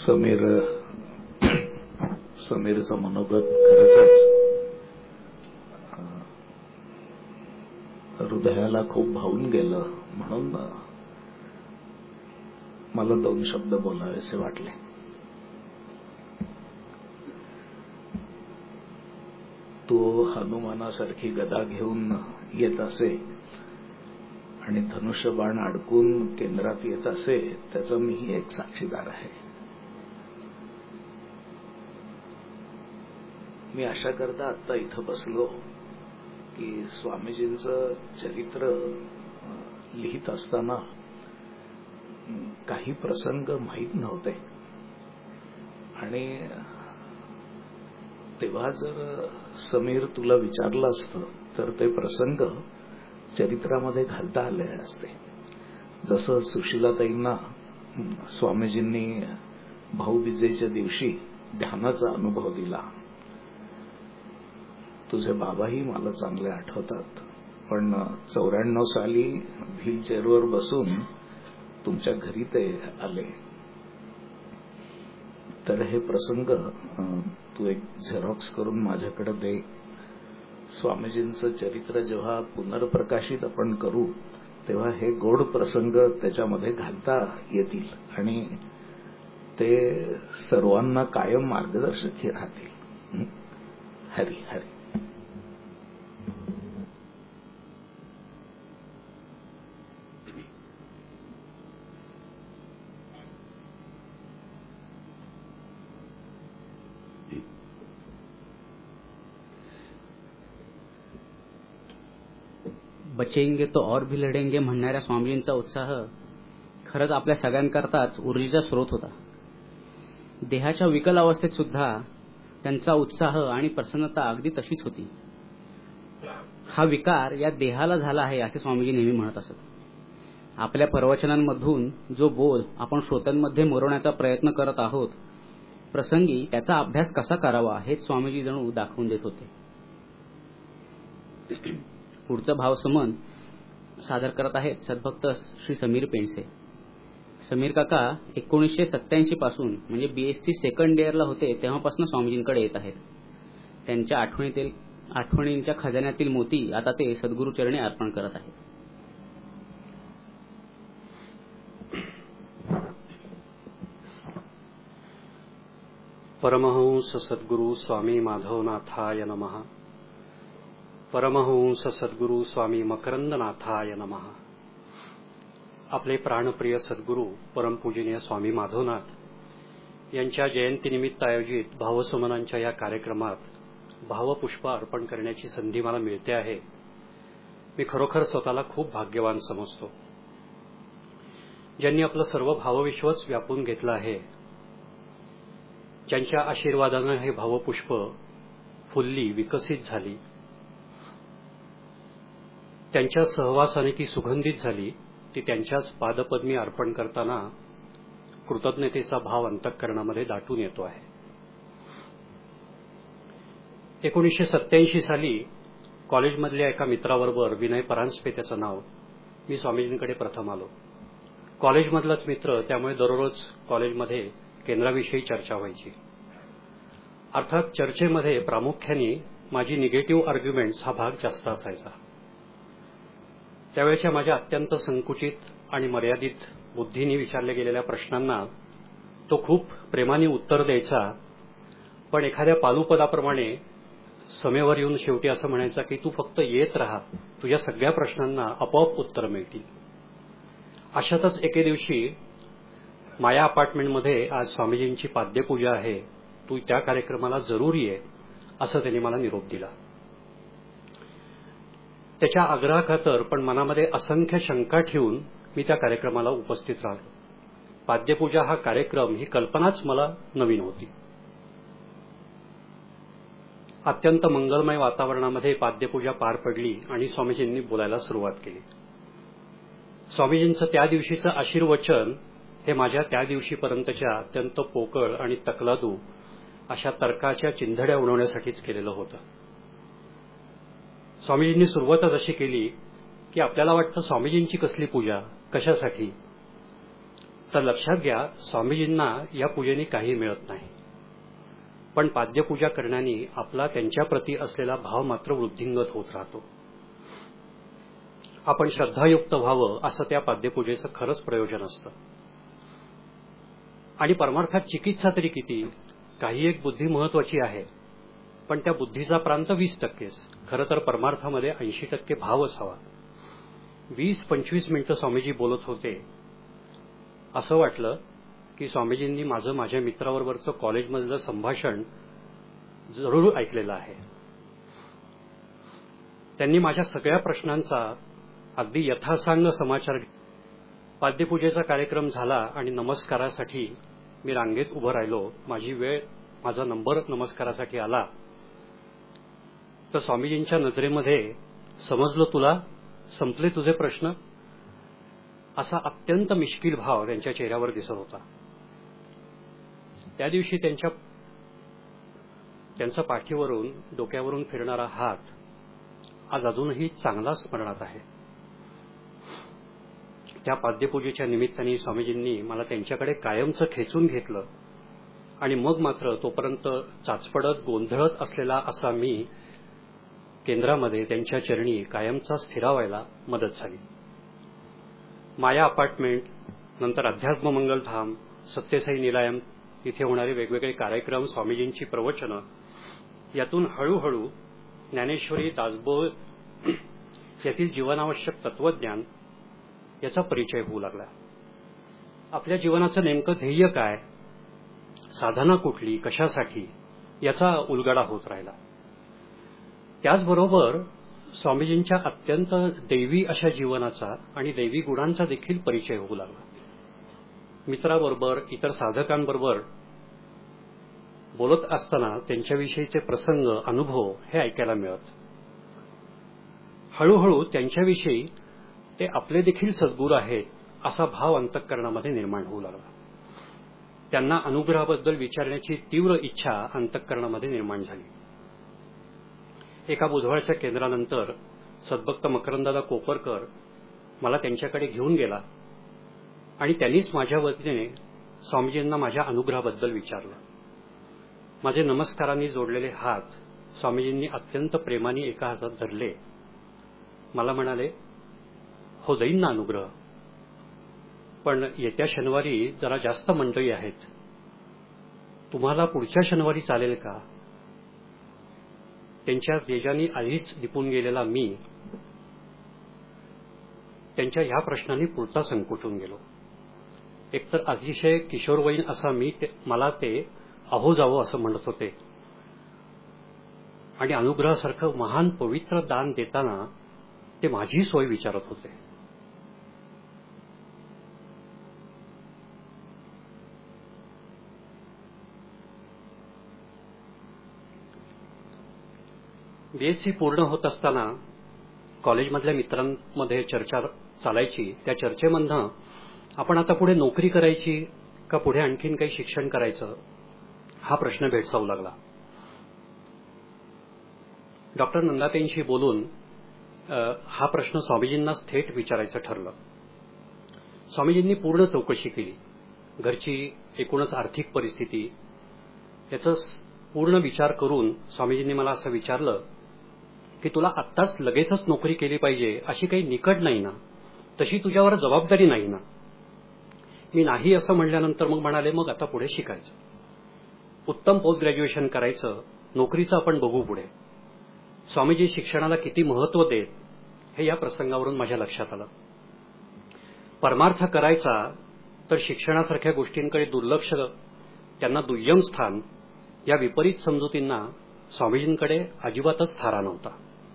समीर समीरचं मनोगत खरंच हृदयाला खूप भावून गेलं, म्हणून मला दोन शब्द बोलावेसे वाटले. तो हनुमानासारखी गदा घेऊन येत असे आणि धनुष्यबाण अडकून केंद्रात येत असे, त्याचा मीही एक साक्षीदार आहे. मी आशा करता आता इथं बसलो की स्वामीजींचं चरित्र लिहित असताना काही प्रसंग माहीत नव्हते आणि तेव्हा जर समीर तुला विचारलं असतं तर ते प्रसंग चरित्रामध्ये घालता आले असते. जसं सुशीलाताईंना स्वामीजींनी भाऊबीजेच्या दिवशी ध्यानाचा अनुभव दिला. तुझे बाबाही मला चांगले आठवतात, पण चौऱ्याण्णव साली व्हीलचेअरवर बसून तुमच्या घरी ते आले. तर हे प्रसंग तू एक झेरॉक्स करून माझ्याकडे दे. स्वामीजींचं चरित्र जेव्हा पुनर्प्रकाशित आपण करू तेव्हा हे गोड प्रसंग त्याच्यामध्ये घालता येतील आणि ते सर्वांना कायम मार्गदर्शक राहतील. हरी हरी. बचेंगे तो और भी लढेंगे म्हणणाऱ्या स्वामीजींचा उत्साह खरंच आपल्या सगळ्यांकरताच ऊर्जेचा स्रोत होता. देहाच्या विकल अवस्थेत सुद्धा त्यांचा उत्साह आणि प्रसन्नता अगदी तशीच होती. हा विकार या देहाला झाला आहे असे स्वामीजी नेहमी म्हणत असत. आपल्या प्रवचनांमधून जो बोध आपण श्रोत्यांमध्ये मुरवण्याचा प्रयत्न करत आहोत, प्रसंगी त्याचा अभ्यास कसा करावा हेच स्वामीजी जणू दाखवून देत होते. पुढचं भावसमन सादर करत आहेत सद्भक्त श्री समीर पेंडसे. समीर काका एकोणीसशे सत्याऐंशी पासून म्हणजे बीएससी सेकंड इयरला होते तेव्हापासून स्वामीजींकडे येत आहेत. त्यांच्या आठवणीतील आठवणींच्या खजान्यातील मोती आता ते सद्गुरुचरणी अर्पण करत आहेत. परमहंस सद्गुरु स्वामी माधवनाथाय नमः. परमहंस सद्गुरु स्वामी मकरंदनाथाय नमः. आपले प्राणप्रिय सद्गुरु परमपूजनीय स्वामी माधवनाथ यांच्या जयंतीनिमित्त आयोजित भावसमनांच्या या कार्यक्रमात भावपुष्प अर्पण करण्याची संधी मला मिळते आहे. मी खरोखर स्वतःला खूप भाग्यवान समजतो. ज्यांनी आपलं सर्व भावविश्वच व्यापून घेतलं आहे, ज्यांच्या आशीर्वादानं हे भावपुष्प फुलली विकसित झाली, त्यांच्या सहवासाने ती सुगंधित झाली, ती त्यांच्याच पादपद्मी अर्पण करताना कृतज्ञतेचा भाव अंतःकरणामध्ये दाटून येतो आहे. एकोणीसशे सत्याऐंशी साली कॉलेजमधल्या एका मित्राबरोबर, विनय परांजपे त्याचं नाव, मी स्वामीजींकडे प्रथम आलो. कॉलेजमधलाच मित्र, त्यामुळे दररोज कॉलेजमध्ये केंद्राविषयी चर्चा व्हायची. अर्थात चर्चेमध्ये प्रामुख्याने माझी निगेटिव्ह आर्ग्युमेंट्स हा भाग जास्त असायचा. त्यावेळेच्या माझ्या अत्यंत संकुचित आणि मर्यादित बुद्धीने विचारल्या गेलेल्या प्रश्नांना तो खूप प्रेमाने उत्तर द्यायचा, पण एखाद्या पालुपदाप्रमाणे समेवर येऊन शेवटी असं म्हणायचा की तू फक्त येत राहा, तुझ्या सगळ्या प्रश्नांना आपोआप उत्तर मिळतील. अशातच एके दिवशी माया अपार्टमेंटमध्ये आज स्वामीजींची पाद्यपूजा आहे, तू त्या कार्यक्रमाला जरूर ये, असं त्यांनी मला निरोप दिला. त्याच्या आग्रहाखातर पण मनामध्ये असंख्य शंका ठेवून मी त्या कार्यक्रमाला उपस्थित राहिलो. पाद्यपूजा हा कार्यक्रम, ही कल्पनाच मला नवीन होती. अत्यंत मंगलमय वातावरणामध्ये पाद्यपूजा पार पडली आणि स्वामीजींनी बोलायला सुरुवात केली. स्वामीजींचं त्या दिवशीचं आशीर्वचन हे माझ्या त्या दिवशीपर्यंतच्या अत्यंत पोकळ आणि तकलादू अशा तर्काच्या चिंधड्या उडवण्यासाठीच केलेलं होतं. स्वामीजींनी सुरुवातच अशी केली की आपल्याला वाटतं स्वामीजींची कसली पूजा, कशासाठी? तर लक्षात घ्या, स्वामीजींना या पूजेने काही मिळत नाही, पण पाद्यपूजा करण्याने आपला त्यांच्याप्रती असलेला भाव मात्र वृद्धिंगत होत राहतो. आपण श्रद्धायुक्त व्हावं असं त्या पाद्यपूजेचं खरंच प्रयोजन असतं. आणि परमार्थात चिकित्सा तरी किती, काही एक बुद्धी महत्वाची आहे, पण त्या बुद्धीचा प्रांत वीस टक्केच. खरं तर परमार्थामध्ये ऐंशी टक्के भावच हवा. वीस पंचवीस मिनिटं स्वामीजी बोलत होते. असं वाटलं की स्वामीजींनी माझं माझ्या मित्राबरोबरचं कॉलेजमधलं संभाषण जरूर ऐकलेलं आहे. त्यांनी माझ्या सगळ्या प्रश्नांचा अगदी यथासांग समाचार. पाद्यपूजेचा कार्यक्रम झाला आणि नमस्कारासाठी मी रांगेत उभं राहिलो. माझी वेळ, माझा नंबर नमस्कारासाठी आला तर स्वामीजींच्या नजरेमध्ये समजलं, तुला संपले तुझे प्रश्न, असा अत्यंत मिश्किल भाव त्यांच्या चेहऱ्यावर दिसत होता. त्या दिवशी त्यांच्या त्यांचा पाठीवरून डोक्यावरून फिरणारा हात आज अजूनही चांगला स्मरणात आहे. त्या पाद्यपूजेच्या निमित्ताने स्वामीजींनी मला त्यांच्याकडे कायमचं खेचून घेतलं आणि मग मात्र तोपर्यंत चाचपडत गोंधळत असलेला असा मी केंद्रामध्ये त्यांच्या चरणी कायमचा स्थिरावायला मदत झाली. माया अपार्टमेंट, नंतर अध्यात्म मंगलधाम, सत्यसाई निलायम, तिथे होणारे वेगवेगळे कार्यक्रम, स्वामीजींची प्रवचनं, यातून हळूहळू ज्ञानेश्वरी, दासबोध यातील जीवनावश्यक तत्वज्ञान याचा परिचय होऊ लागला. आपल्या जीवनाचं नेमकं ध्येय काय, साधना कुठली, कशासाठी, याचा उलगडा होत राहिला. त्याचबरोबर स्वामीजींच्या अत्यंत दैवी अशा जीवनाचा आणि दैवी गुणांचा देखील परिचय होऊ लागला. मित्राबरोबर, इतर साधकांबरोबर बोलत असताना त्यांच्याविषयीचे प्रसंग, अनुभव हे ऐकायला मिळत. हळूहळू त्यांच्याविषयी ते आपले देखील सद्गुरू आहेत असा भाव अंतःकरणामध्ये निर्माण होऊ लागला. त्यांना अनुग्रहाबद्दल विचारण्याची तीव्र इच्छा अंतःकरणामध्ये निर्माण झाली. एका बुधवारच्या केंद्रानंतर सद्भक्त मकरंदादा कोपरकर मला त्यांच्याकडे घेऊन गेला आणि त्यांनीच माझ्या वतीने स्वामीजींना माझ्या अनुग्रहाबद्दल विचारलं. माझे नमस्कारांनी जोडलेले हात स्वामीजींनी अत्यंत प्रेमाने एका हातात धरले. मला म्हणाले, हो देईन ना अनुग्रह, पण येत्या शनिवारी जरा जास्त मंडळी आहेत, तुम्हाला पुढच्या शनिवारी चालेल का? त्यांच्या तेजाने आधीच दिपून गेलेला मी त्यांच्या ह्या प्रश्नाने पुरता संकोचून गेलो. एकतर अतिशय किशोरवयीन असा मी मला ते अहो जावं असं म्हणत होते आणि अनुग्रहासारखं महान पवित्र दान देताना ते माझी सोय विचारत होते. बीएससी पूर्ण होत असताना कॉलेजमधल्या मित्रांमध्ये चर्चा चालायची. त्या चर्चेमधनं आपण आता पुढे नोकरी करायची का पुढे आणखीन काही शिक्षण करायचं हा प्रश्न भेडसावू लागला. डॉक्टर नंदाताईंशी बोलून हा प्रश्न स्वामीजींनाच थेट विचारायचं ठरलं. स्वामीजींनी पूर्ण चौकशी केली. घरची एकूणच आर्थिक परिस्थिती याचा पूर्ण विचार करून स्वामीजींनी मला असं विचारलं की तुला आत्ताच लगेचच नोकरी केली पाहिजे अशी काही निकट नाही ना, तशी तुझ्यावर जबाबदारी नाही ना. मी नाही असं म्हणल्यानंतर मग म्हणाले, मग आता पुढे शिकायचं, उत्तम पोस्ट ग्रॅज्युएशन करायचं, नोकरीचं आपण बघू पुढे. स्वामीजी शिक्षणाला किती महत्व देत हे या प्रसंगावरून माझ्या लक्षात आलं. परमार्थ करायचा तर शिक्षणासारख्या गोष्टींकडे दुर्लक्ष, त्यांना दुय्यम स्थान, या विपरीत समजुतींना स्वामीजींकडे अजिबातच थारा नव्हता.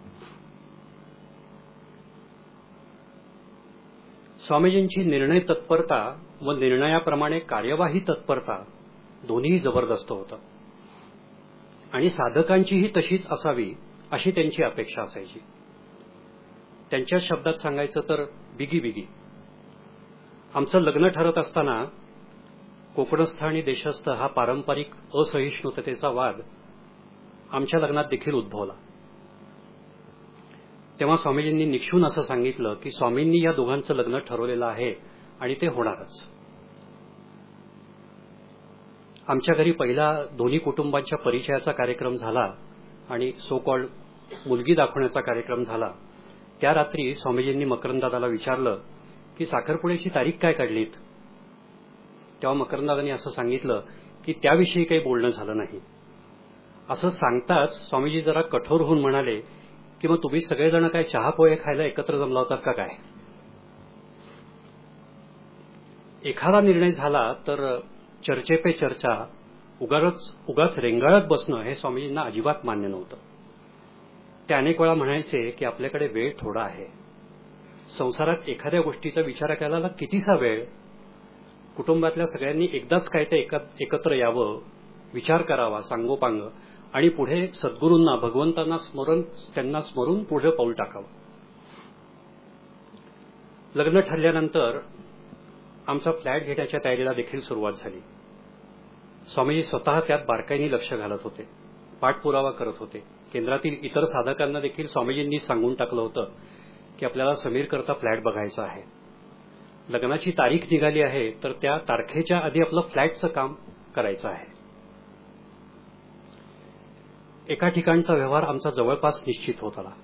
स्वामीजींची निर्णय तत्परता व निर्णयाप्रमाणे कार्यवाही तत्परता दोन्ही जबरदस्त होतं आणि साधकांचीही तशीच असावी अशी त्यांची अपेक्षा असायची. त्यांच्या शब्दात सांगायचं तर बिगी बिगी. आमचं लग्न ठरत असताना कोकणस्थ आणि देशस्थ हा पारंपरिक असहिष्णुतेचा वाद आमच्या लग्नात देखील उद्भवला. तेव्हा स्वामीजींनी निक्षून असं सांगितलं की स्वामींनी या दोघांचं लग्न ठरवलेलं आहे आणि ते होणारच. आमच्या घरी पहिला दोन्ही कुटुंबांच्या परिचयाचा कार्यक्रम झाला आणि सो कॉल्ड मुलगी दाखवण्याचा कार्यक्रम झाला. त्या रात्री स्वामीजींनी मकरंददादाला विचारलं की साखरपुड्याची तारीख काय काढलीत. तेव्हा मकरंददादांनी असं सांगितलं की त्याविषयी काही बोलणं झालं नाही. असं सांगताच स्वामीजी जरा कठोर होऊन म्हणाले की मग तुम्ही सगळेजण काय चहा पोहे खायला एकत्र जमला होतात का काय. एखादा निर्णय झाला तर चर्चे पे चर्चा उगाच उगाच रेंगाळत बसणं हे स्वामीजींना अजिबात मान्य नव्हतं. ते अनेक वेळा म्हणायचे की आपल्याकडे वेळ थोडा आहे. संसारात एखाद्या गोष्टीचा विचार करायला कितीसा वेळ. कुटुंबातल्या सगळ्यांनी एकदाच काय ते एकत्र यावं, विचार करावा सांगोपांग आणि पुढे सद्गुरूंना भगवंतांना स्मरण त्यांना स्मरून पुढे पाऊल टाकावं. लग्न ठरल्यानंतर आमचा फ्लॅट घेण्याच्या तयारीला देखील सुरुवात झाली. स्वामीजी स्वतः त्यात बारकाईने लक्ष घालत होते, पाठपुरावा करत होते. केंद्रातील इतर साधकांना देखील स्वामीजींनी सांगून टाकलं होतं की आपल्याला समीर करता फ्लॅट बघायचा आहे. लग्नाची तारीख निघाली आहे तर त्या तारखेच्या आधी आपलं फ्लॅटचं काम करायचं आहे. एका ठिकाणचा व्यवहार आमचा जवळपास निश्चित होत आला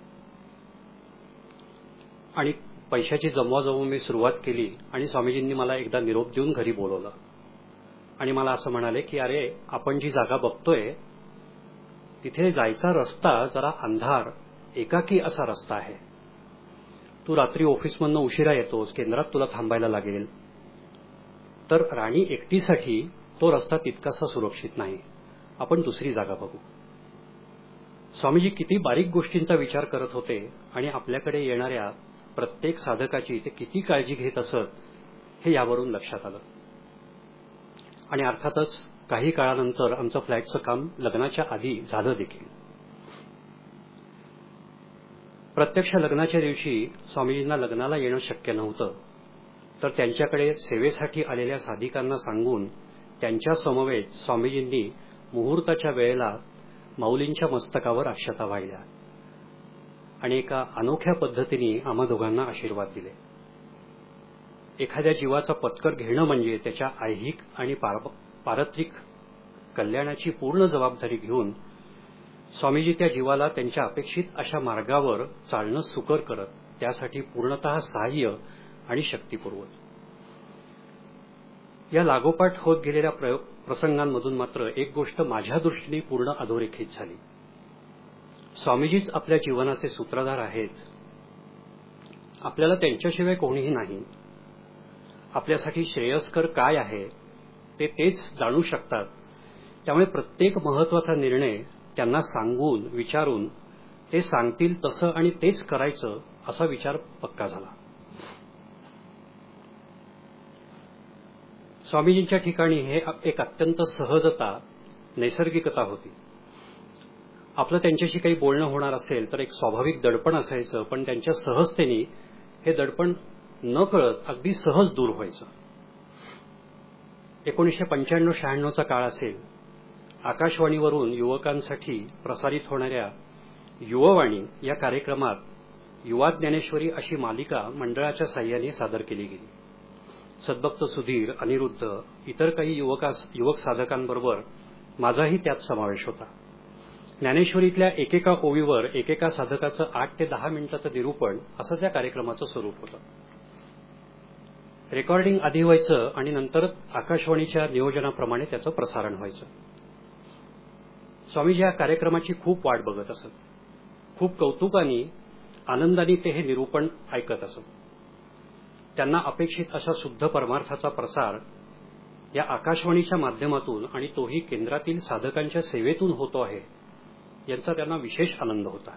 आणि पैशाची जमवाजमव मी सुरुवात केली आणि स्वामीजींनी मला एकदा निरोप देऊन घरी बोलवलं आणि मला असं म्हणाले की अरे आपण जी जागा बघतोय तिथे जायचा रस्ता जरा अंधार एकाकी असा रस्ता आहे. तू रात्री ऑफिसमधनं उशिरा येतोस, केंद्रात तुला थांबायला लागेल, तर राणी एकटीसाठी तो रस्ता तितकासा सुरक्षित नाही. आपण दुसरी जागा बघू. स्वामीजी किती बारीक गोष्टींचा विचार करत होते आणि आपल्याकडे येणाऱ्या प्रत्येक साधकाची ते किती काळजी घेत असत हे यावरून लक्षात आलं. आणि अर्थातच काही काळानंतर आमचं फ्लॅटचं काम लग्नाच्या आधी झालं देखील. प्रत्यक्ष लग्नाच्या दिवशी स्वामीजींना लग्नाला येणं शक्य नव्हतं, तर त्यांच्याकडे सेवेसाठी आलेल्या साधिकांना सांगून त्यांच्या समवेत स्वामीजींनी मुहूर्ताच्या वेळेला माऊलींच्या मस्तकावर अक्षता वाहिल्या आणि एका अनोख्या पद्धतीने आम्हा दोघांना आशीर्वाद दिले. एखाद्या जीवाचा पत्कर घेणं म्हणजे त्याच्या ऐहिक आणि पारत्रिक कल्याणाची पूर्ण जबाबदारी घेऊन स्वामीजी त्या जीवाला त्यांच्या अपेक्षित अशा मार्गावर चालणं सुकर करत त्यासाठी पूर्णतः सहाय्य आणि शक्ती पुरवत. या लागोपाठ होत गेलेल्या प्रसंगांमधून मात्र एक गोष्ट माझ्या दृष्टीने पूर्ण अधोरेखित झाली. स्वामीजीच आपल्या जीवनाचे सूत्रधार आहेत. आपल्याला त्यांच्याशिवाय कोणीही नाही. आपल्यासाठी श्रेयस्कर काय आहे ते तेच जाणू शकतात. त्यामुळे प्रत्येक महत्वाचा निर्णय त्यांना सांगून विचारून ते सांगतील तसं आणि तेच करायचं असा विचार पक्का झाला. स्वामीजींच्या ठिकाणी हे एक अत्यंत सहजता, नैसर्गिकता होती. आपलं त्यांच्याशी काही बोलणं होणार असेल तर एक स्वाभाविक दडपण असायचं, पण त्यांच्या सहजतेने हे दडपण न कळत अगदी सहज दूर व्हायचं. एकोणीसशे पंच्याण्णव शहाण्णवचा काळ असेल. आकाशवाणीवरून युवकांसाठी प्रसारित होणाऱ्या युववाणी या कार्यक्रमात युवा ज्ञानेश्वरी अशी मालिका मंडळाच्या साह्याने सादर केली गेली. सद्भक्त सुधीर, अनिरुद्ध, इतर काही युवक साधकांबरोबर माझाही त्यात समावेश होता. ज्ञानेश्वरीतल्या एकेका ओवीवर एकेका साधकाचं आठ ते दहा मिनिटाचं निरूपण असं त्या कार्यक्रमाचं स्वरूप होतं. रेकॉर्डिंग आधी व्हायचं आणि नंतर आकाशवाणीच्या नियोजनाप्रमाणे त्याचं प्रसारण व्हायचं. स्वामीजी या कार्यक्रमाची खूप वाट बघत असत. खूप कौतुकाने, आनंदाने ते हे निरूपण ऐकत असत. त्यांना अपेक्षित अशा शुद्ध परमार्थाचा प्रसार या आकाशवाणीच्या माध्यमातून आणि तोही केंद्रातील साधकांच्या सेवेतून होतो आहे यांचा त्यांना विशेष आनंद होता.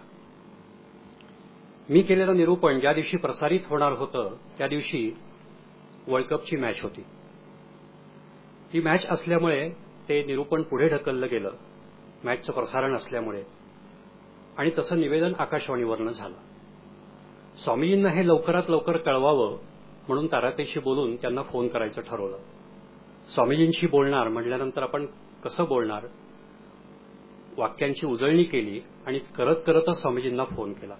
मी केलेलं निरूपण ज्या दिवशी प्रसारित होणार होतं त्या दिवशी वर्ल्ड कपची मॅच होती. ही मॅच असल्यामुळे ते निरूपण पुढे ढकललं गेलं, मॅचचं प्रसारण असल्यामुळे, आणि तसं निवेदन आकाशवाणीवरनं झालं. स्वामीजींना हे लवकरात लवकर कळवावं म्हणून ताराताईशी बोलून त्यांना फोन करायचं ठरवलं. स्वामीजींशी बोलणार म्हटल्यानंतर आपण कसं बोलणार, वाक्यांची उजळणी केली आणि करत करतच स्वामीजींना फोन केला.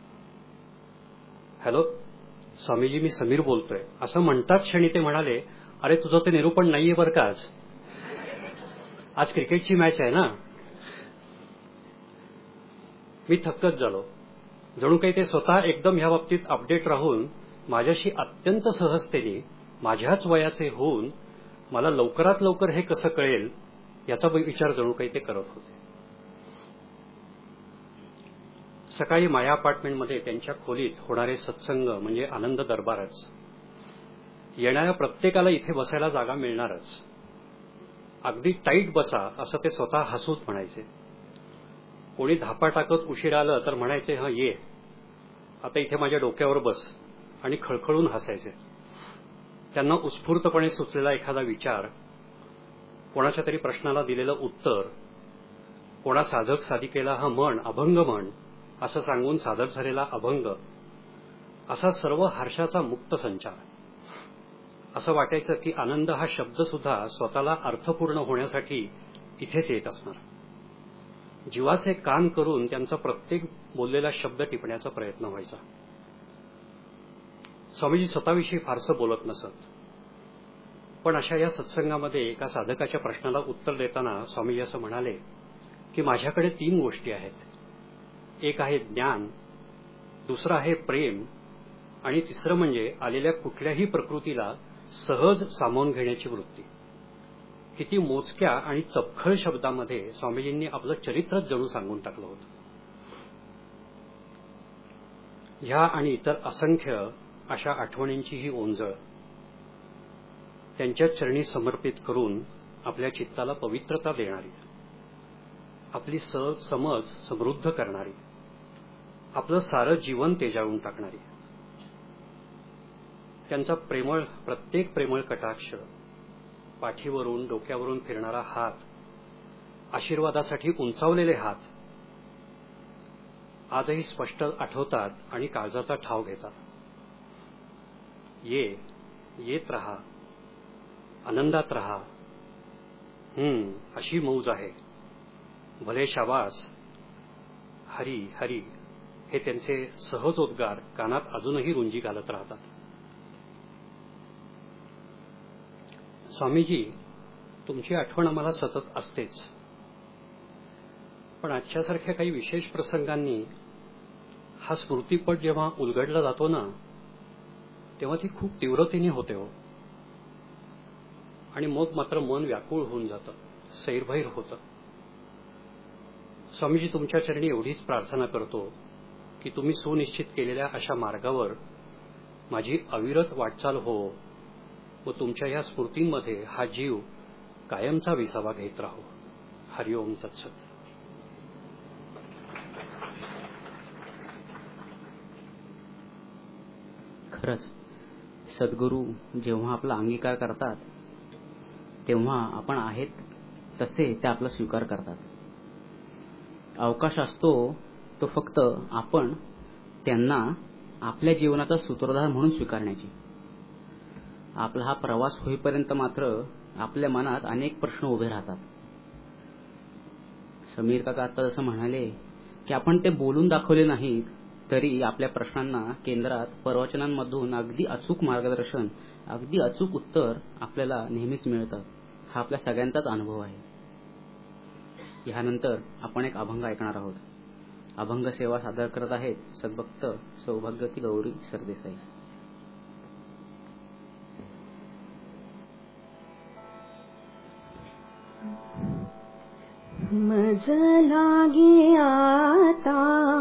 हॅलो स्वामीजी, मी समीर बोलतोय. असं म्हणतात क्षणी ते म्हणाले, अरे तुझं ते निरूपण नाहीये बरं का आज. आज क्रिकेटची मॅच आहे ना. मी थक्कच झालो. जणू काही ते स्वतः एकदम ह्या बाबतीत अपडेट राहून माझ्याशी अत्यंत सहजतेने माझ्याच वयाचे होऊन मला लवकरात लवकर हे कसं कळेल याचा विचार जणू काही ते करत होते. सकाळी माया अपार्टमेंटमध्ये त्यांच्या खोलीत होणारे सत्संग म्हणजे आनंद दरबारच. येणाऱ्या प्रत्येकाला इथे बसायला जागा मिळणारच. अगदी टाईट बसा असं ते स्वतः हसूत म्हणायचे. कोणी धापा टाकत उशीर आलं तर म्हणायचे, हं ये आता इथे माझ्या डोक्यावर बस, आणि खळखळून हसायचे. त्यांना उत्स्फूर्तपणे सुचलेला एखादा विचार, कोणाच्या तरी प्रश्नाला दिलेलं उत्तर, कोणा साधक साधिकेला हा म्हण अभंग म्हण असं सांगून सादर झालेला अभंग, असा सर्व हर्षाचा मुक्त संचार. असं वाटायचं की आनंद हा शब्द सुद्धा स्वतःला अर्थपूर्ण होण्यासाठी इथेच येत असणार. जीवाचे कान करून त्यांचा प्रत्येक बोललेला शब्द टिपण्याचा प्रयत्न व्हायचा. स्वामीजी स्वतःविषयी फारसं बोलत नसत, पण अशा या सत्संगामध्ये एका साधकाच्या प्रश्नाला उत्तर देताना स्वामीजी असं म्हणाले की माझ्याकडे तीन गोष्टी आहेत. एक आहे ज्ञान, दुसरं आहे प्रेम, आणि तिसरं म्हणजे आलेल्या कुठल्याही प्रकृतीला सहज सामावून घेण्याची वृत्ती. किती मोजक्या आणि चपखळ शब्दामध्ये स्वामीजींनी आपलं चरित्रच जणू सांगून टाकलं होतं. ह्या आणि इतर असंख्य अशा आठवणींची ही ओंजळ त्यांच्या चरणी समर्पित करून आपल्या चित्ताला पवित्रता देणारी, आपली समज समृद्ध करणारी, आपलं सारं जीवन तेजाळून टाकणारी. त्यांचा प्रेमळ प्रत्येक प्रेमळ कटाक्ष, पाठीवरून डोक्यावरून फिरणारा हात, आशीर्वादासाठी उंचावलेले हात आजही स्पष्ट आठवतात आणि काळजाचा ठाव घेतात. ये येत रहा, आनंदात रहा, हम्म अशी मौज आहे, भले शाबास, हरी हरी, हे त्यांचे सहज उद्गार कानात अजूनही रुंजी घालत राहतात. स्वामीजी, तुमची आठवण आम्हाला सतत असतेच, पण आजच्यासारख्या काही विशेष प्रसंगांनी हा स्मृतिपट जेव्हा उलगडला जातो ना, तेव्हा ती खूप तीव्रतेने होते हो, आणि मग मात्र मन व्याकुळ होऊन जातं, सैरभैर होतं. स्वामीजी, तुमच्या चरणी एवढीच प्रार्थना करतो की तुम्ही सुनिश्चित केलेल्या अशा मार्गावर माझी अविरत वाटचाल हो व तुमच्या या स्मृतींमध्ये हा जीव कायमचा विसावा घेत राहो. हरिओम तत्सत. खरंच सद्गुरू जेव्हा आपला अंगीकार करतात तेव्हा आपण आहेत तसे ते आपला स्वीकार करतात. अवकाश असतो तो फक्त आपण त्यांना आपल्या जीवनाचा सूत्रधार म्हणून स्वीकारण्याची. आपला हा प्रवास होईपर्यंत मात्र आपल्या मनात अनेक प्रश्न उभे राहतात. समीर काका आता जसं म्हणाले की आपण ते बोलून दाखवले नाहीत तरी आपल्या प्रश्नांना केंद्रात प्रवचनांमधून अगदी अचूक मार्गदर्शन, अगदी अचूक उत्तर आपल्याला नेहमीच मिळतं. हा आपल्या सगळ्यांचाच अनुभव आहे. यानंतर आपण एक अभंग ऐकणार आहोत. अभंग सेवा सादर करत आहेत सद्भक्त सौभाग्यवती गौरी सरदेसाई. मज लागे आता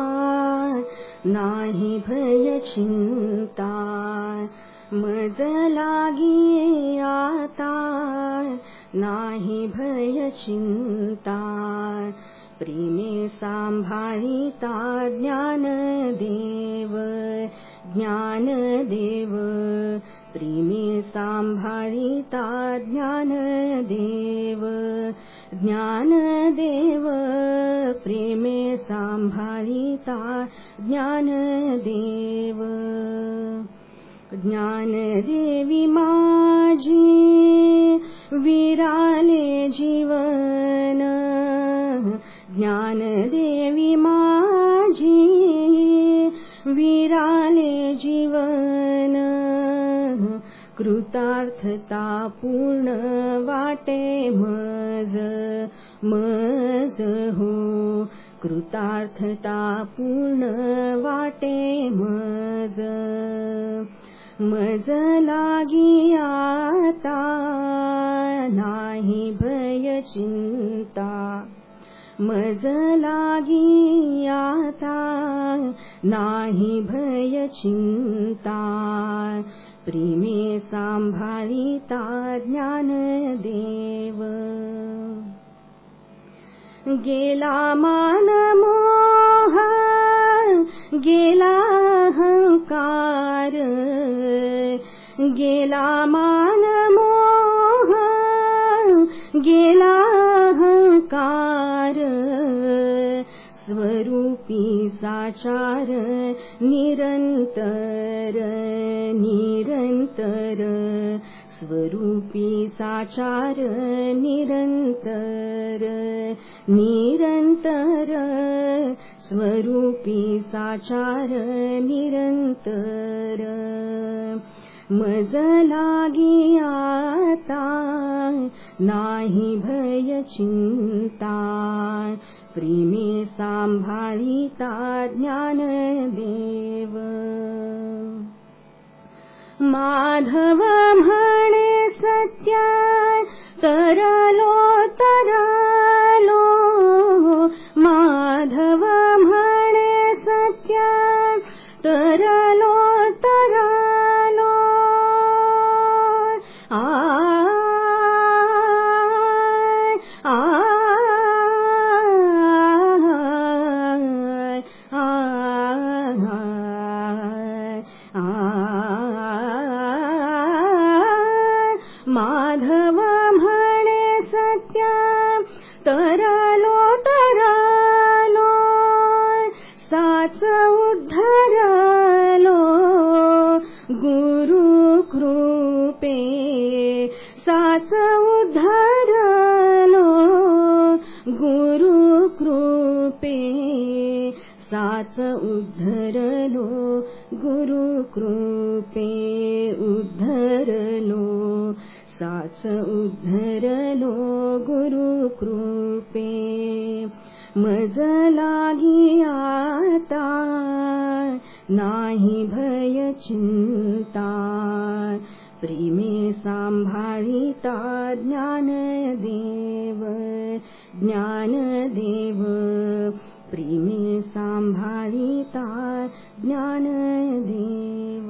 नाही भय चिंता, मज लागे आता नाही भय चिंता, प्रेमे सांभाळिता ज्ञान देव, ज्ञान देव, प्रेमे सांभाळिता ज्ञान देव, ज्ञान देव, प्रेमे सांभाळिता ज्ञान देव. ज्ञान देवी माझी विराले जीवन, ज्ञान देवी माझी विराले जीवन, कृत कृतार्थता पूर्ण वाटे मज मज हो, कृतार्थता पूर्ण वाटे मज मज लागी आता नाही भय चिंता, मज लागी आता नाही भय चिंता, प्रेमे सांभाळिता ज्ञानदेव, गेला मान मोह गेला अहंकार, गेला मान मोह गेला अहंकार, स्वरूपी साचार निरंतर निरंतर, स्वरूपी साचार निरंतर निरंतर, स्वरूपी साचार निरंतर, मज लागी आता नाही भय चिंता, प्रेमे सांभाळिता ज्ञानदेव, माधव म्हणे सत्य तरलो तरलो, माधव म्हणे सत्य तरलो तरलो, आ आ माधव म्हणे सत्य तरलो तरलो, साच उद्धरलो गुरु कृपे, साच उद्धरलो गुरु कृपे, साच उद्धरलो गुरु कृपे, उद्धरलो साच उद्धरलो गुरु कृपे, मज लागी आता नाही भय चिंता, प्रेमे सांभाळिता ज्ञानदेव ज्ञानदेव, प्रेमे सांभाळिता ज्ञानदेव.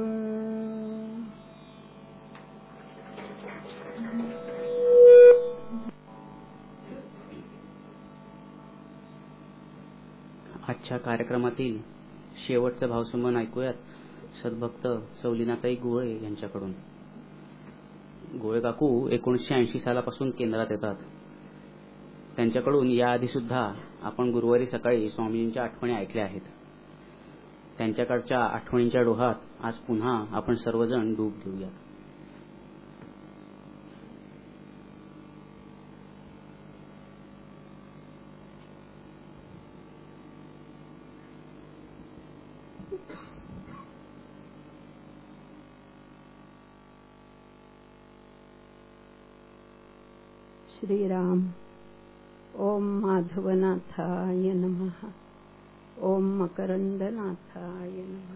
आजच्या कार्यक्रमातील शेवटचा भावसंबंध ऐकूयात सद्भक्त सौलीनाताई गोळे यांच्याकडून. गोळे काकू एकोणीसशे ऐंशी सालापासून केंद्रात येतात. त्यांच्याकडून याआधी सुद्धा आपण गुरुवारी सकाळी स्वामीजींच्या आठवणी ऐकल्या आहेत. त्यांच्याकडच्या आठवणींच्या डोहात आज पुन्हा आपण सर्वजण डूब देऊया. श्रीराम. ओम माधवनाथाय नमः. ओम मकरंदनाथाय नमः.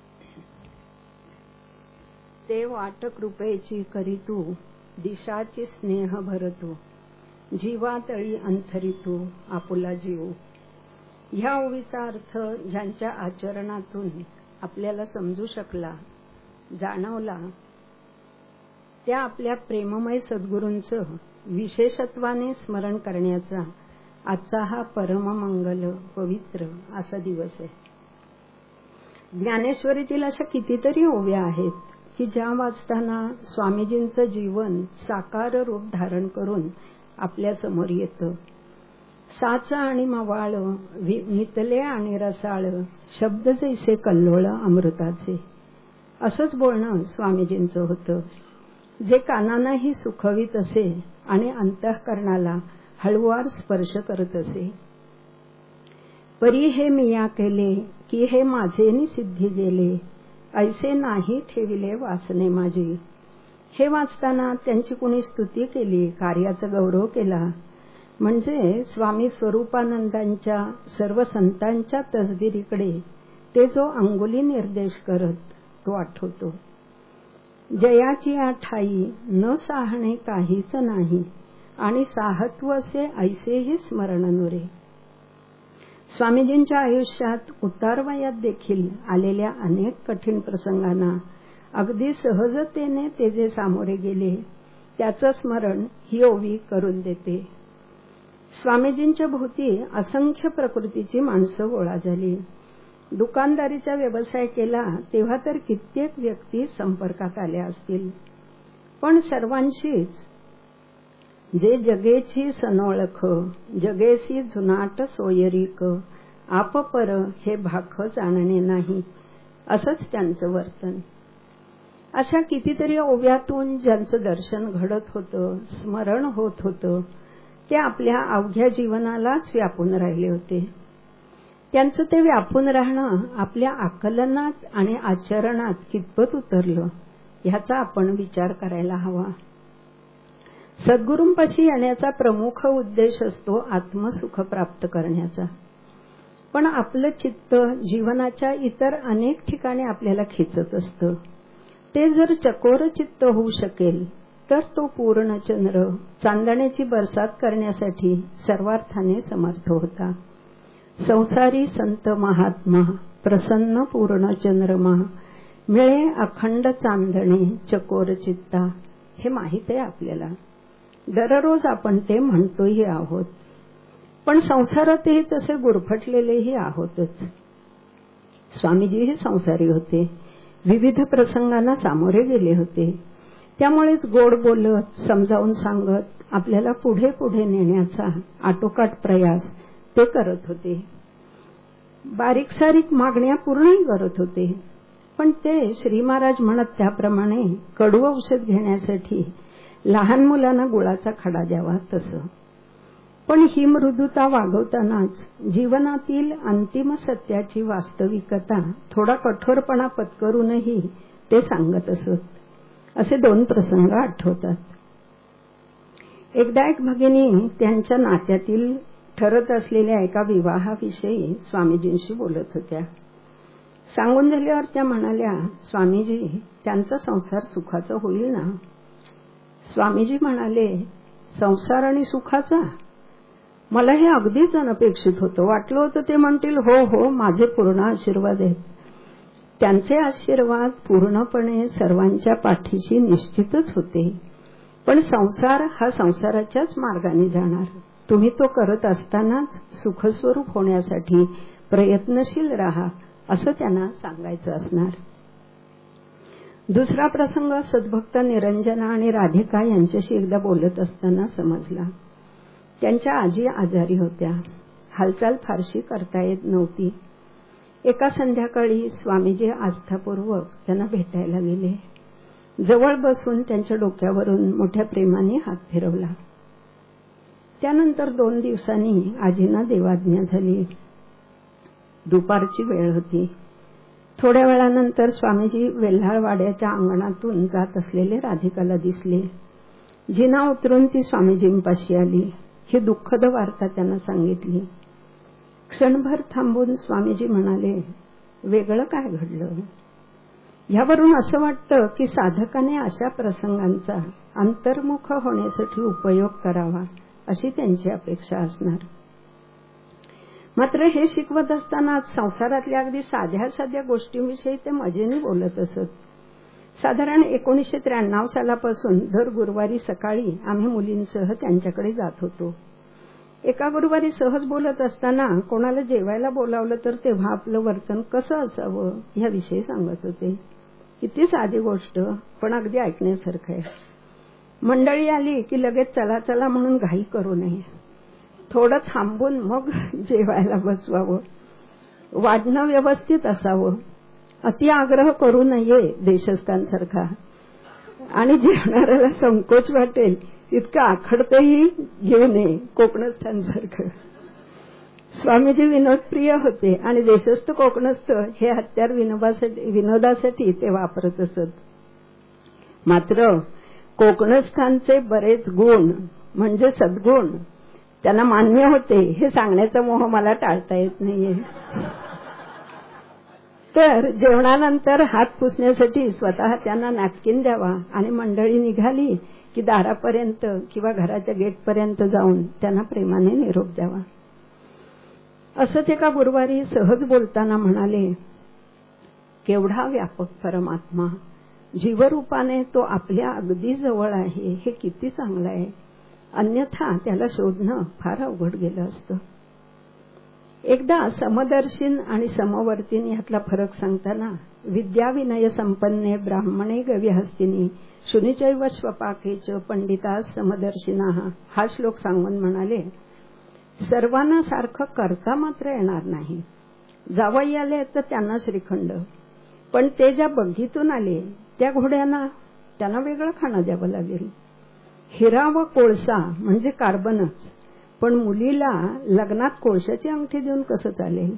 ते वाट कृपेची करीतू, दिशाची स्नेह भरतू, जीवातळी अंथरितू आपुला जीव. ह्या ओवीचा अर्थ ज्यांच्या आचरणातून आपल्याला समजू शकला, जाणवला, त्या आपल्या प्रेममय सद्गुरूंचं विशेषत्वाने स्मरण करण्याचा आजचा हा परममंगल पवित्र असा दिवस आहे. ज्ञानेश्वरीतील अशा कितीतरी ओव्या आहेत की ज्या वाचताना स्वामीजींचं जीवन साकार रूप धारण करून आपल्या समोर येतं. साच आणि मवाळ, नितले आणि रसाळ, शब्द जैसे कल्लोळ अमृताचे, असंच बोलणं स्वामीजींचं होतं, जे कानांनाही सुखवित असे आणि अंतःकरणाला हळुवार स्पर्श करत असे. परी हे मिया केले की हे माझेनी सिद्धी गेले, ऐसे नाही ठेविले वासने माझी. हे वाचताना त्यांची कुणी स्तुती केली, कार्याचा गौरव केला म्हणजे स्वामी स्वरूपानंदांच्या सर्व संतांच्या तसबिरीकडे ते जो अंगुली निर्देश करत तो आठवतो. जयाची या ठाई न साहणे काहीच नाही आणि साहत्व असे ऐसेही स्मरण नुरे. स्वामीजींच्या आयुष्यात उतारवयात देखील आलेल्या अनेक कठीण प्रसंगांना अगदी सहजतेने ते जे सामोरे गेले त्याचं स्मरण ही ओवी करून देते. स्वामीजींच्या भोवती असंख्य प्रकृतीची माणसं गोळा झाली. दुकानदारीचा व्यवसाय केला तेव्हा तर कित्येक व्यक्ती संपर्कात आल्या असतील, पण सर्वांशीच जे जगेची सनोळख, जगेसी जुनाट सोयरीक, आप पर हे भाख जाणणे नाही, असंच त्यांचं वर्तन. अशा कितीतरी ओव्यातून ज्यांचं दर्शन घडत होतं, स्मरण होत होतं, ते आपल्या अवघ्या जीवनालाच व्यापून राहिले होते. त्यांचं ते व्यापून राहणं आपल्या आकलनात आणि आचरणात कितपत उतरलं ह्याचा आपण विचार करायला हवा. सद्गुरूंपाशी येण्याचा प्रमुख उद्देश असतो आत्मसुख प्राप्त करण्याचा, पण आपलं चित्त जीवनाच्या इतर अनेक ठिकाणी आपल्याला खेचत असतं. ते जर चकोर चित्त होऊ शकेल तर तो पूर्णचंद्र चांदण्याची बरसात करण्यासाठी सर्वार्थाने समर्थ होता. संसारी संत महात्मा प्रसन्न पूर्णचंद्रमा मिळे अखंड चांदणे चकोर चित्ता, हे माहीत आहे आपल्याला. दररोज आपण ते म्हणतोही आहोत, पण संसारातही तसे गुरफटलेलेही आहोतच. स्वामीजीही संसारी होते, विविध प्रसंगांना सामोरे गेले होते. त्यामुळेच गोड बोलत, समजावून सांगत आपल्याला पुढे पुढे नेण्याचा आटोकाट प्रयास ते करत होते. बारीक सारीक मागण्या पूर्णही करत होते, पण ते श्री महाराज म्हणत त्याप्रमाणे कडू औषध घेण्यासाठी लहान मुलांना गुळाचा खडा द्यावा तसं. पण ही मृदुता वागवतानाच जीवनातील अंतिम सत्याची वास्तविकता थोडा कठोरपणा पत्करूनही ते सांगत असत. असे दोन प्रसंग आठवतात. एकदा एक भगिनी त्यांच्या नात्यातील ठरत असलेल्या एका विवाहाविषयी स्वामीजींशी बोलत होत्या. सांगून झाल्यावर त्या म्हणाल्या, स्वामीजी, त्यांचा संसार सुखाचा होईल ना? स्वामीजी म्हणाले, संसार आणि सुखाचा? मला हे अगदीच अनपेक्षित होतं. वाटलं होतं ते म्हणतील हो हो माझे पूर्ण आशीर्वाद आहेत. त्यांचे आशीर्वाद पूर्णपणे सर्वांच्या पाठीशी निश्चितच होते, पण संसार हा संसाराच्याच मार्गाने जाणार. तुम्ही तो करत असतानाच सुखस्वरूप होण्यासाठी प्रयत्नशील राहा, असं त्यांना सांगायचं असणार. दुसरा प्रसंग सद्भक्त निरंजना आणि राधिका यांच्याशी एकदा बोलत असताना समजला. त्यांच्या आजी आजारी होत्या, हालचाल फारशी करता येत नव्हती. एका संध्याकाळी स्वामीजी आस्थापूर्वक त्यांना भेटायला गेले. जवळ बसून त्यांच्या डोक्यावरून मोठ्या प्रेमाने हात फिरवला. त्यानंतर दोन दिवसांनी आजींना देवाज्ञा झाली. दुपारची वेळ होती. थोड्या वेळानंतर स्वामीजी वेल्हाळवाड्याच्या अंगणातून जात असलेले राधिकाला दिसले. जिना उतरून ती स्वामीजींपाशी आली. ही दुःखद वार्ता त्यांना सांगितली. क्षणभर थांबून स्वामीजी म्हणाले, वेगळं काय घडलं? यावरून असं वाटतं की साधकाने अशा प्रसंगांचा अंतर्मुख होण्यासाठी उपयोग करावा, अशी त्यांची अपेक्षा असणार. मात्र हे शिकवत असताना संसारातल्या अगदी साध्या साध्या गोष्टींविषयी ते मजेने बोलत असत. साधारण एकोणीसशे त्र्याण्णव सालापासून दर गुरुवारी सकाळी आम्ही मुलींसह त्यांच्याकडे जात होतो. एका गुरुवारी सहज बोलत असताना कोणाला जेवायला बोलावलं तर तेव्हा आपलं वर्तन कसं असावं ह्याविषयी सांगत होते. किती साधी गोष्ट, पण अगदी ऐकण्यासारखं आहे. मंडळी आली की लगेच चला चला म्हणून घाई करू नये. थोडं थांबून मग जेवायला बसवावं. वाढणं व्यवस्थित असावं. अति आग्रह करू नये देशस्थांसारखा. आणि जेवणाऱ्याला संकोच वाटेल इतकं आखडतही घेऊ नये कोकणस्थांसारखं. स्वामीजी विनोदप्रिय होते आणि देशस्थ कोकणस्थ हे हत्यार विनोदासाठी विनोदासाठी ते वापरत असत. मात्र कोकणस्थांचे बरेच गुण म्हणजे सद्गुण त्यांना मान्य होते हे सांगण्याचा मोह मला टाळता येत नाहीये. तर जेवणानंतर हात पुसण्यासाठी स्वतः त्यांना नॅपकिन द्यावा आणि मंडळी निघाली की दारापर्यंत किंवा घराच्या गेटपर्यंत जाऊन त्यांना प्रेमाने निरोप द्यावा. असंच एका गुरुवारी सहज बोलताना म्हणाले, केवढा व्यापक परमात्मा, जीवरूपाने तो आपल्या अगदी जवळ आहे हे किती चांगलं आहे, अन्यथा त्याला शोधणं फार अवघड गेलं असतं. एकदा समदर्शीन आणि समवर्तीन यातला फरक सांगताना विद्या विनय संपन्ने ब्राह्मणे गव्यहस्तिनी शुनिचैव स्वपाकेच पंडिता समदर्शिना हा श्लोक सांगून म्हणाले, सर्वांना सारखं करता मात्र येणार नाही. जावई आले तर त्यांना श्रीखंड, पण ते ज्या बघीतून आले त्या घोड्यांना त्यांना वेगळं खाणं द्यावं लागेल. हिरा व कोळसा म्हणजे कार्बनच, पण मुलीला लग्नात कोळशाची अंगठी देऊन कसं चालेल.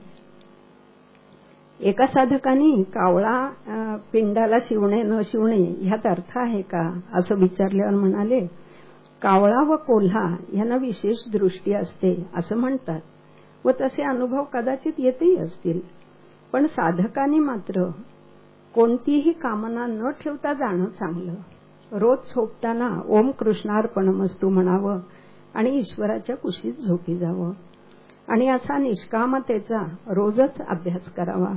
एका साधकाने कावळा पिंडाला शिवणे न शिवणे ह्यात अर्थ आहे का असं विचारल्यावर म्हणाले, कावळा व कोल्हा यांना विशेष दृष्टी असते असं म्हणतात व तसे अनुभव कदाचित येतही असतील, पण साधकाने मात्र कोणतीही कामना न ठेवता जाणं चांगलं. रोज झोपताना ओम कृष्णार्पणमस्तू म्हणावं आणि ईश्वराच्या कुशीत झोपी जावं आणि असा निष्कामतेचा रोजच अभ्यास करावा.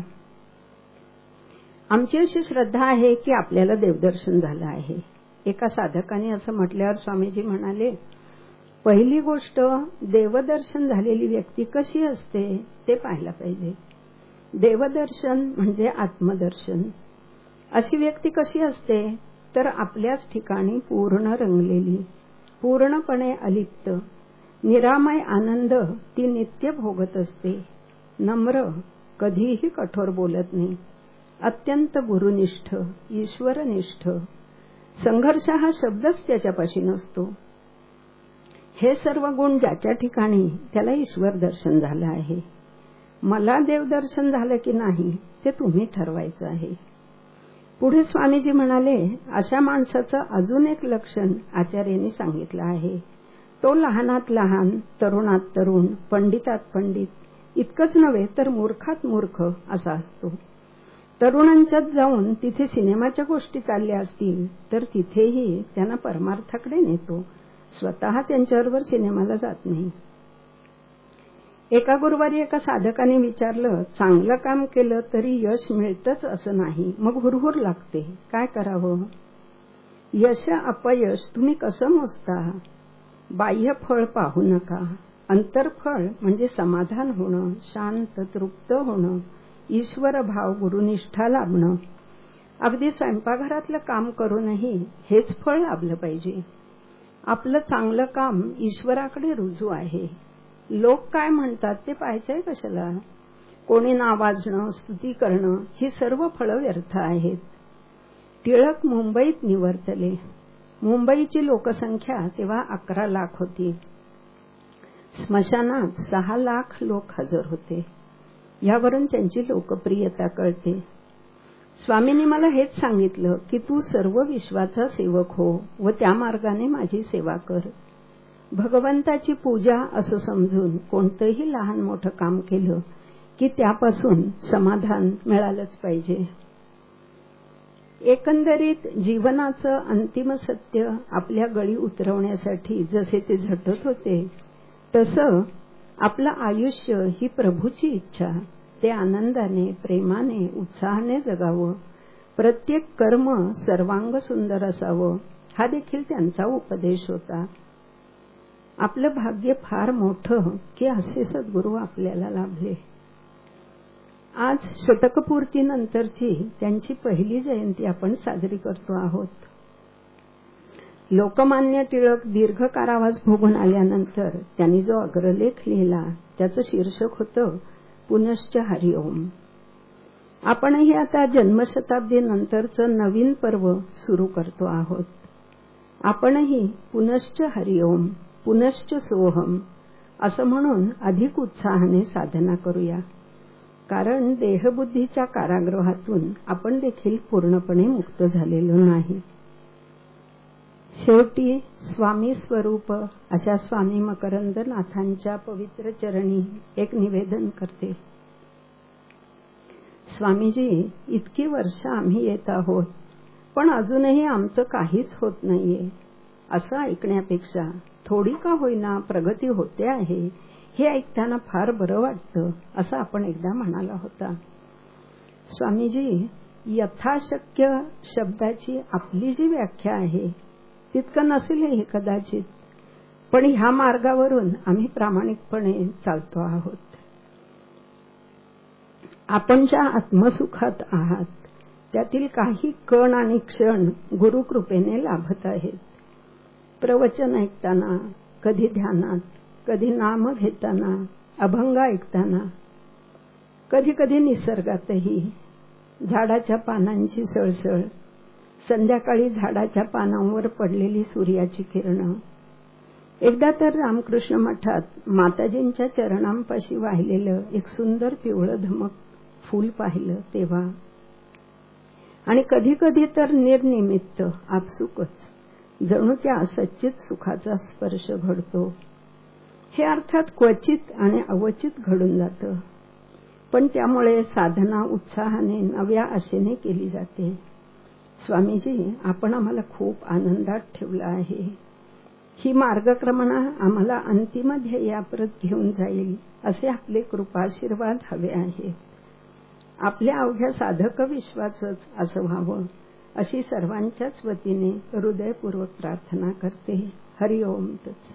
आमची अशी श्रद्धा आहे की आपल्याला देवदर्शन झालं आहे. एका साधकाने असं म्हटल्यावर स्वामीजी म्हणाले, पहिली गोष्ट देवदर्शन झालेली व्यक्ती कशी असते ते पाहायला पाहिजे. देवदर्शन म्हणजे आत्मदर्शन. अशी व्यक्ती कशी असते तर आपल्याच ठिकाणी पूर्ण रंगलेली, पूर्णपणे अलिप्त, निरामय आनंद ती नित्य भोगत असते. नम्र, कधीही कठोर बोलत नाही, अत्यंत गुरुनिष्ठ, ईश्वरनिष्ठ. संघर्ष हा शब्दच त्याच्यापाशी नसतो. हे सर्व गुण ज्याच्या ठिकाणी त्याला ईश्वर दर्शन झालं आहे. मला देवदर्शन झालं की नाही ते तुम्ही ठरवायचं आहे. पुढे स्वामीजी म्हणाले, अशा माणसाचं अजून एक लक्षण आचार्यांनी सांगितलं आहे. तो लहानात लहान, तरुणात तरुण, पंडितात पंडित, इतकंच नव्हे तर मूर्खात मूर्ख असा असतो. तरुणांच्यात जाऊन तिथे सिनेमाच्या गोष्टी चालल्या असतील तर तिथेही त्यांना परमार्थाकडे नेतो, स्वतः त्यांच्याबरोबर सिनेमाला जात नाही. एका गुरुवारी एका साधकाने विचारलं, चांगलं काम केलं तरी यश मिळतंच असं नाही, मग हुरहुर लागते, काय करावं. यश अपयश तुम्ही कसं मोजता. बाह्य फळ पाहू नका, अंतरफळ म्हणजे समाधान होणं, शांत तृप्त होणं, ईश्वर भाव, गुरुनिष्ठा लाभणं. अगदी स्वयंपाकघरातलं काम करूनही हेच फळ लाभलं पाहिजे. आपलं चांगलं काम ईश्वराकडे रुजू आहे. लोक काय म्हणतात ते पाहायचंय कशाला. कोणी नावाजणं, स्तुती करणं ही सर्व फळं व्यर्थ आहेत. टिळक मुंबईत निवर्तले. मुंबईची लोकसंख्या तेव्हा अकरा लाख होती. स्मशानात सहा लाख लोक हजर होते. यावरून त्यांची लोकप्रियता कळते. स्वामींनी मला हेच सांगितलं की तू सर्व विश्वाचा सेवक हो व त्या मार्गाने माझी सेवा कर. भगवंताची पूजा असं समजून कोणतंही लहान मोठं काम केलं की त्यापासून समाधान मिळालंच पाहिजे. एकंदरीत जीवनाचं अंतिम सत्य आपल्या गळी उतरवण्यासाठी जसे ते झटत होते तसं आपलं आयुष्य ही प्रभूची इच्छा, ते आनंदाने, प्रेमाने, उत्साहाने जगावं. प्रत्येक कर्म सर्वांग सुंदर असावं हा देखील त्यांचा उपदेश होता. आपलं भाग्य फार मोठं की असे सद्गुरू आपल्याला लाभले. आज शतकपूर्तीनंतरची त्यांची पहिली जयंती आपण साजरी करतो आहोत. लोकमान्य टिळक दीर्घ कारावास भोगून आल्यानंतर त्यांनी जो अग्रलेख लिहिला त्याचं शीर्षक होतं पुनश्च हरिओम. आपणही आता जन्मशताब्दी नंतरचं नवीन पर्व सुरू करतो आहोत. आपणही पुनश्च हरिओम, पुनश्च सोहम असं म्हणून अधिक उत्साहाने साधना करूया. कारण देहबुद्धीच्या कारागृहातून आपण देखील पूर्णपणे मुक्त झालेलो नाही. शेवटी स्वामी स्वरूप अशा स्वामी मकरंदनाथांच्या पवित्र चरणी एक निवेदन करते. स्वामीजी, इतकी वर्ष आम्ही येत आहोत, पण अजूनही आमचं काहीच होत नाहीये. असं ऐकण्यापेक्षा थोडी का होईना प्रगती होते आहे हे ऐकताना फार बरं वाटतं, असं आपण एकदा म्हणाला होता. स्वामीजी, यथाशक्य शब्दाची आपली जी व्याख्या आहे तितकं नसेल हे कदाचित, पण ह्या मार्गावरून आम्ही प्रामाणिकपणे चालतो आहोत. आपण ज्या आत्मसुखात आहात त्यातील काही कण आणि क्षण गुरुकृपेने लाभत आहेत. प्रवचन ऐकताना, कधी ध्यानात, कधी नाम घेताना, अभंग ऐकताना, कधी कधी निसर्गातही झाडाच्या पानांची सळसळ, संध्याकाळी झाडाच्या पानांवर पडलेली सूर्याची किरणं. एकदा तर रामकृष्ण मठात माताजींच्या चरणांपाशी वाहिलेलं एक सुंदर पिवळं धमक फूल पाहिलं तेव्हा, आणि कधी कधी तर निर्निमित्त आपसुकच जणू त्या सच्चित सुखाचा स्पर्श घडतो. हे अर्थात क्वचित आणि अवचित घडून जातं, पण त्यामुळे साधना उत्साहाने नव्या आशेने केली जाते. स्वामीजी, आपण आम्हाला खूप आनंदात ठेवलं आहे. ही मार्गक्रमणा आम्हाला अंतिम ध्येयापर्यंत घेऊन जाईल असे आपले कृपाशीर्वाद हवे आहेत. आपल्या अवघ्या साधक विश्वासच असं व्हावं अशी सर्वांच्याच वतीने हृदयपूर्वक प्रार्थना करते. हरिओम तत्सत.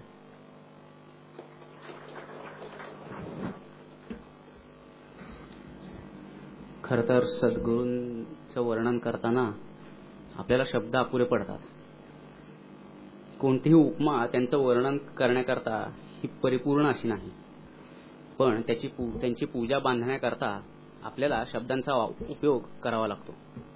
खरं तर सद्गुरूंचं वर्णन करताना आपल्याला शब्द अपुरे पडतात. कोणतीही उपमा त्यांचं वर्णन करण्याकरता ही परिपूर्ण अशी नाही, पण त्याची त्यांची पूजा बांधण्याकरता आपल्याला शब्दांचा उपयोग करावा लागतो.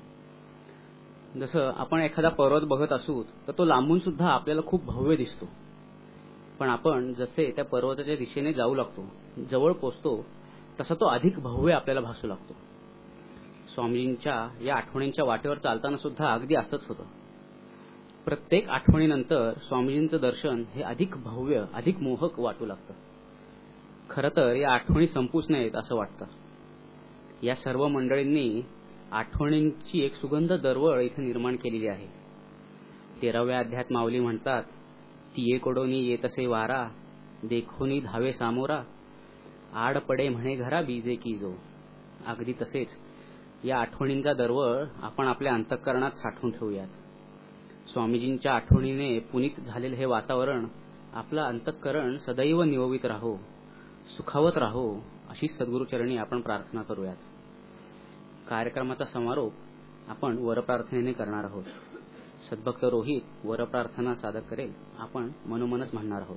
जसं आपण एखादा पर्वत बघत असू तर तो लांबून सुद्धा आपल्याला खूप भव्य दिसतो, पण आपण जसे त्या पर्वताच्या दिशेने जाऊ लागतो, जवळ पोचतो, तसा तो अधिक भव्य आपल्याला भासू लागतो. स्वामींच्या या आठवणींच्या वाटेवर चालताना सुद्धा अगदी असंच होतं. प्रत्येक आठवणीनंतर स्वामीजींचं दर्शन हे अधिक भव्य, अधिक मोहक वाटू लागतं. खरं तर या आठवणी संपूच नयेत असं वाटतं. या सर्व मंडळींनी आठवणींची एक सुगंध दरवळ इथे निर्माण केलेली आहे. तेराव्या अध्यायात माऊली म्हणतात, तिये कोडोनी येतसे वारा, देखोनी धावे सामोरा, आड पडे म्हणे घरा बीजे की जो. अगदी तसेच या आठवणींचा दरवळ आपण आपल्या अंतःकरणात साठवून ठेवूयात. स्वामीजींच्या आठवणीने पुनीत झालेले हे वातावरण आपलं अंतःकरण सदैव निववित राहो, सुखावत राहो अशी सद्गुरुचरणी आपण प्रार्थना करूयात. कार्यक्रमाचा समारोप आपण वरप्रार्थनेने करणार आहोत. सद्भक्त रोहित वरप्रार्थना सादर करेल. आपण मनोमनच म्हणणार आहोत.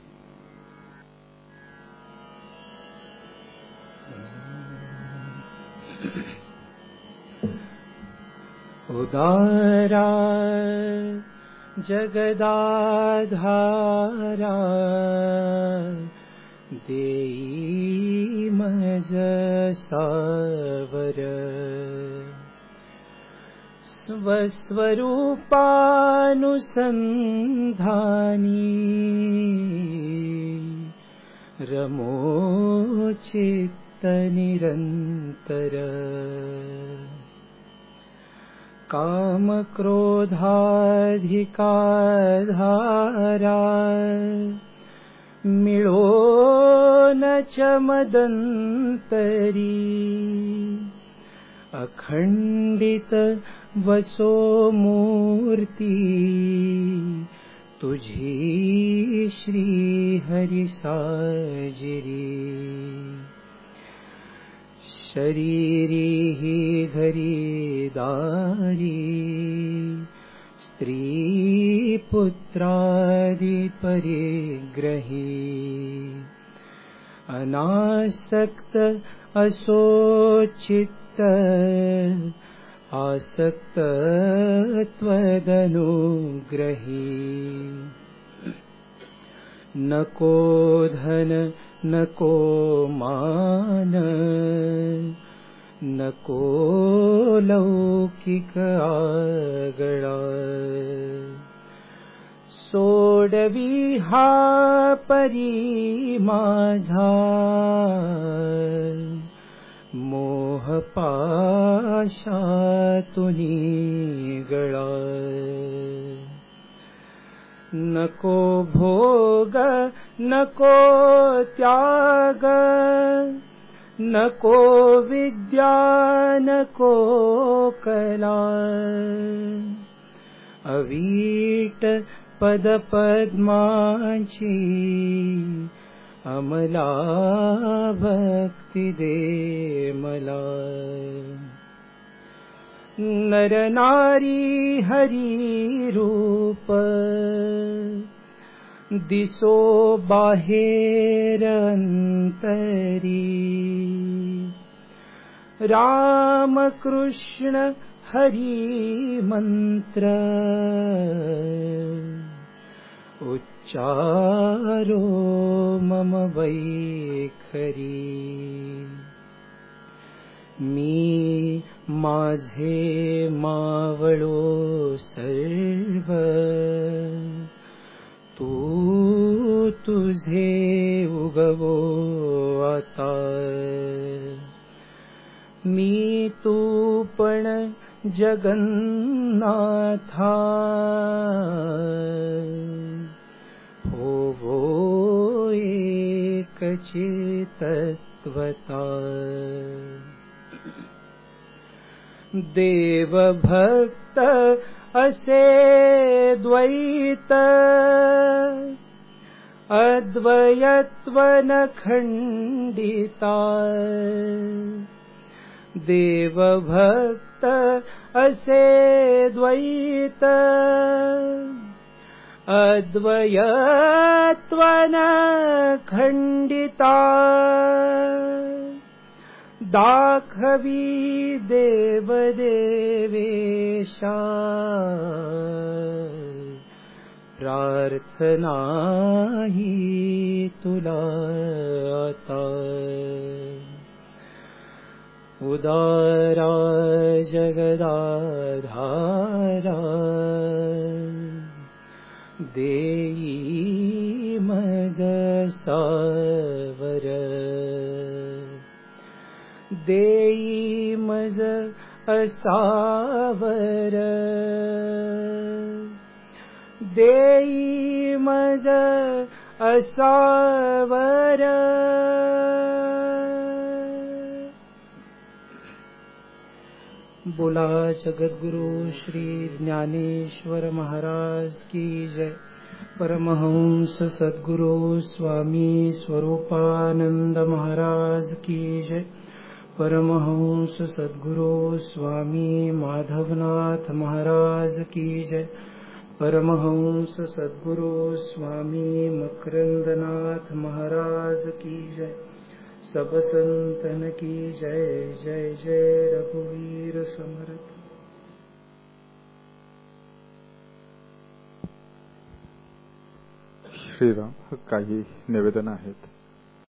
उदारा जगदाधारा देई मज सावर, स्वस्वरूपानुसंधानी रमो चित्त निरंतर. काम क्रोधाधिकाधारा मिळो न च मदंतरी, अखंडित वसो मूर्ती तुझी श्री हरि साजिरी. शरीरी ही घरी दारी, स्त्री पुत्रादि परिग्रही. अनासक्त असो चित्त, आसक्त त्वदनुग्रही. नको धन नको मान, नको लौकिक आगळा. सोडवी हा परी माझा मोह पाशातुनी गळा नको भोग नको त्याग नको विद्या नको कला अवीट पद पद्माची अमला भक्ती दे मला नर नारी हरी रूप दिसो बाहेर अंतरी राम कृष्ण हरी मंत्र उच्चारो मम वैखरी मी माझे मावळो सर्व तू तुझे उगवो आता मी तू पण जगन्नाथा होवो एक चेतत्वता देव भक्त असे द्वैत अद्वयत्व न खंडिता देव भक्त असे द्वैत अद्वयत्व न खंडिता दाखवी देव देवेशा प्रार्थना ही तुला आता उदारा जगदाधारा देई मज सावर देई मज असावर देई मज असावर बोला जगद्गुरु श्री ज्ञानेश्वर महाराज की जय। परमहंस सद्गुरु स्वामी स्वरूपानंद महाराज की जय। परमहंस सद्गुरु स्वामी माधवनाथ महाराज की जय। परमहंस सद्गुरु स्वामी मकरंदनाथ महाराज की जय। सब संतन की जय। जय जय रघुवीर समर्थ। श्रीराम, काही निवेदन आहेत।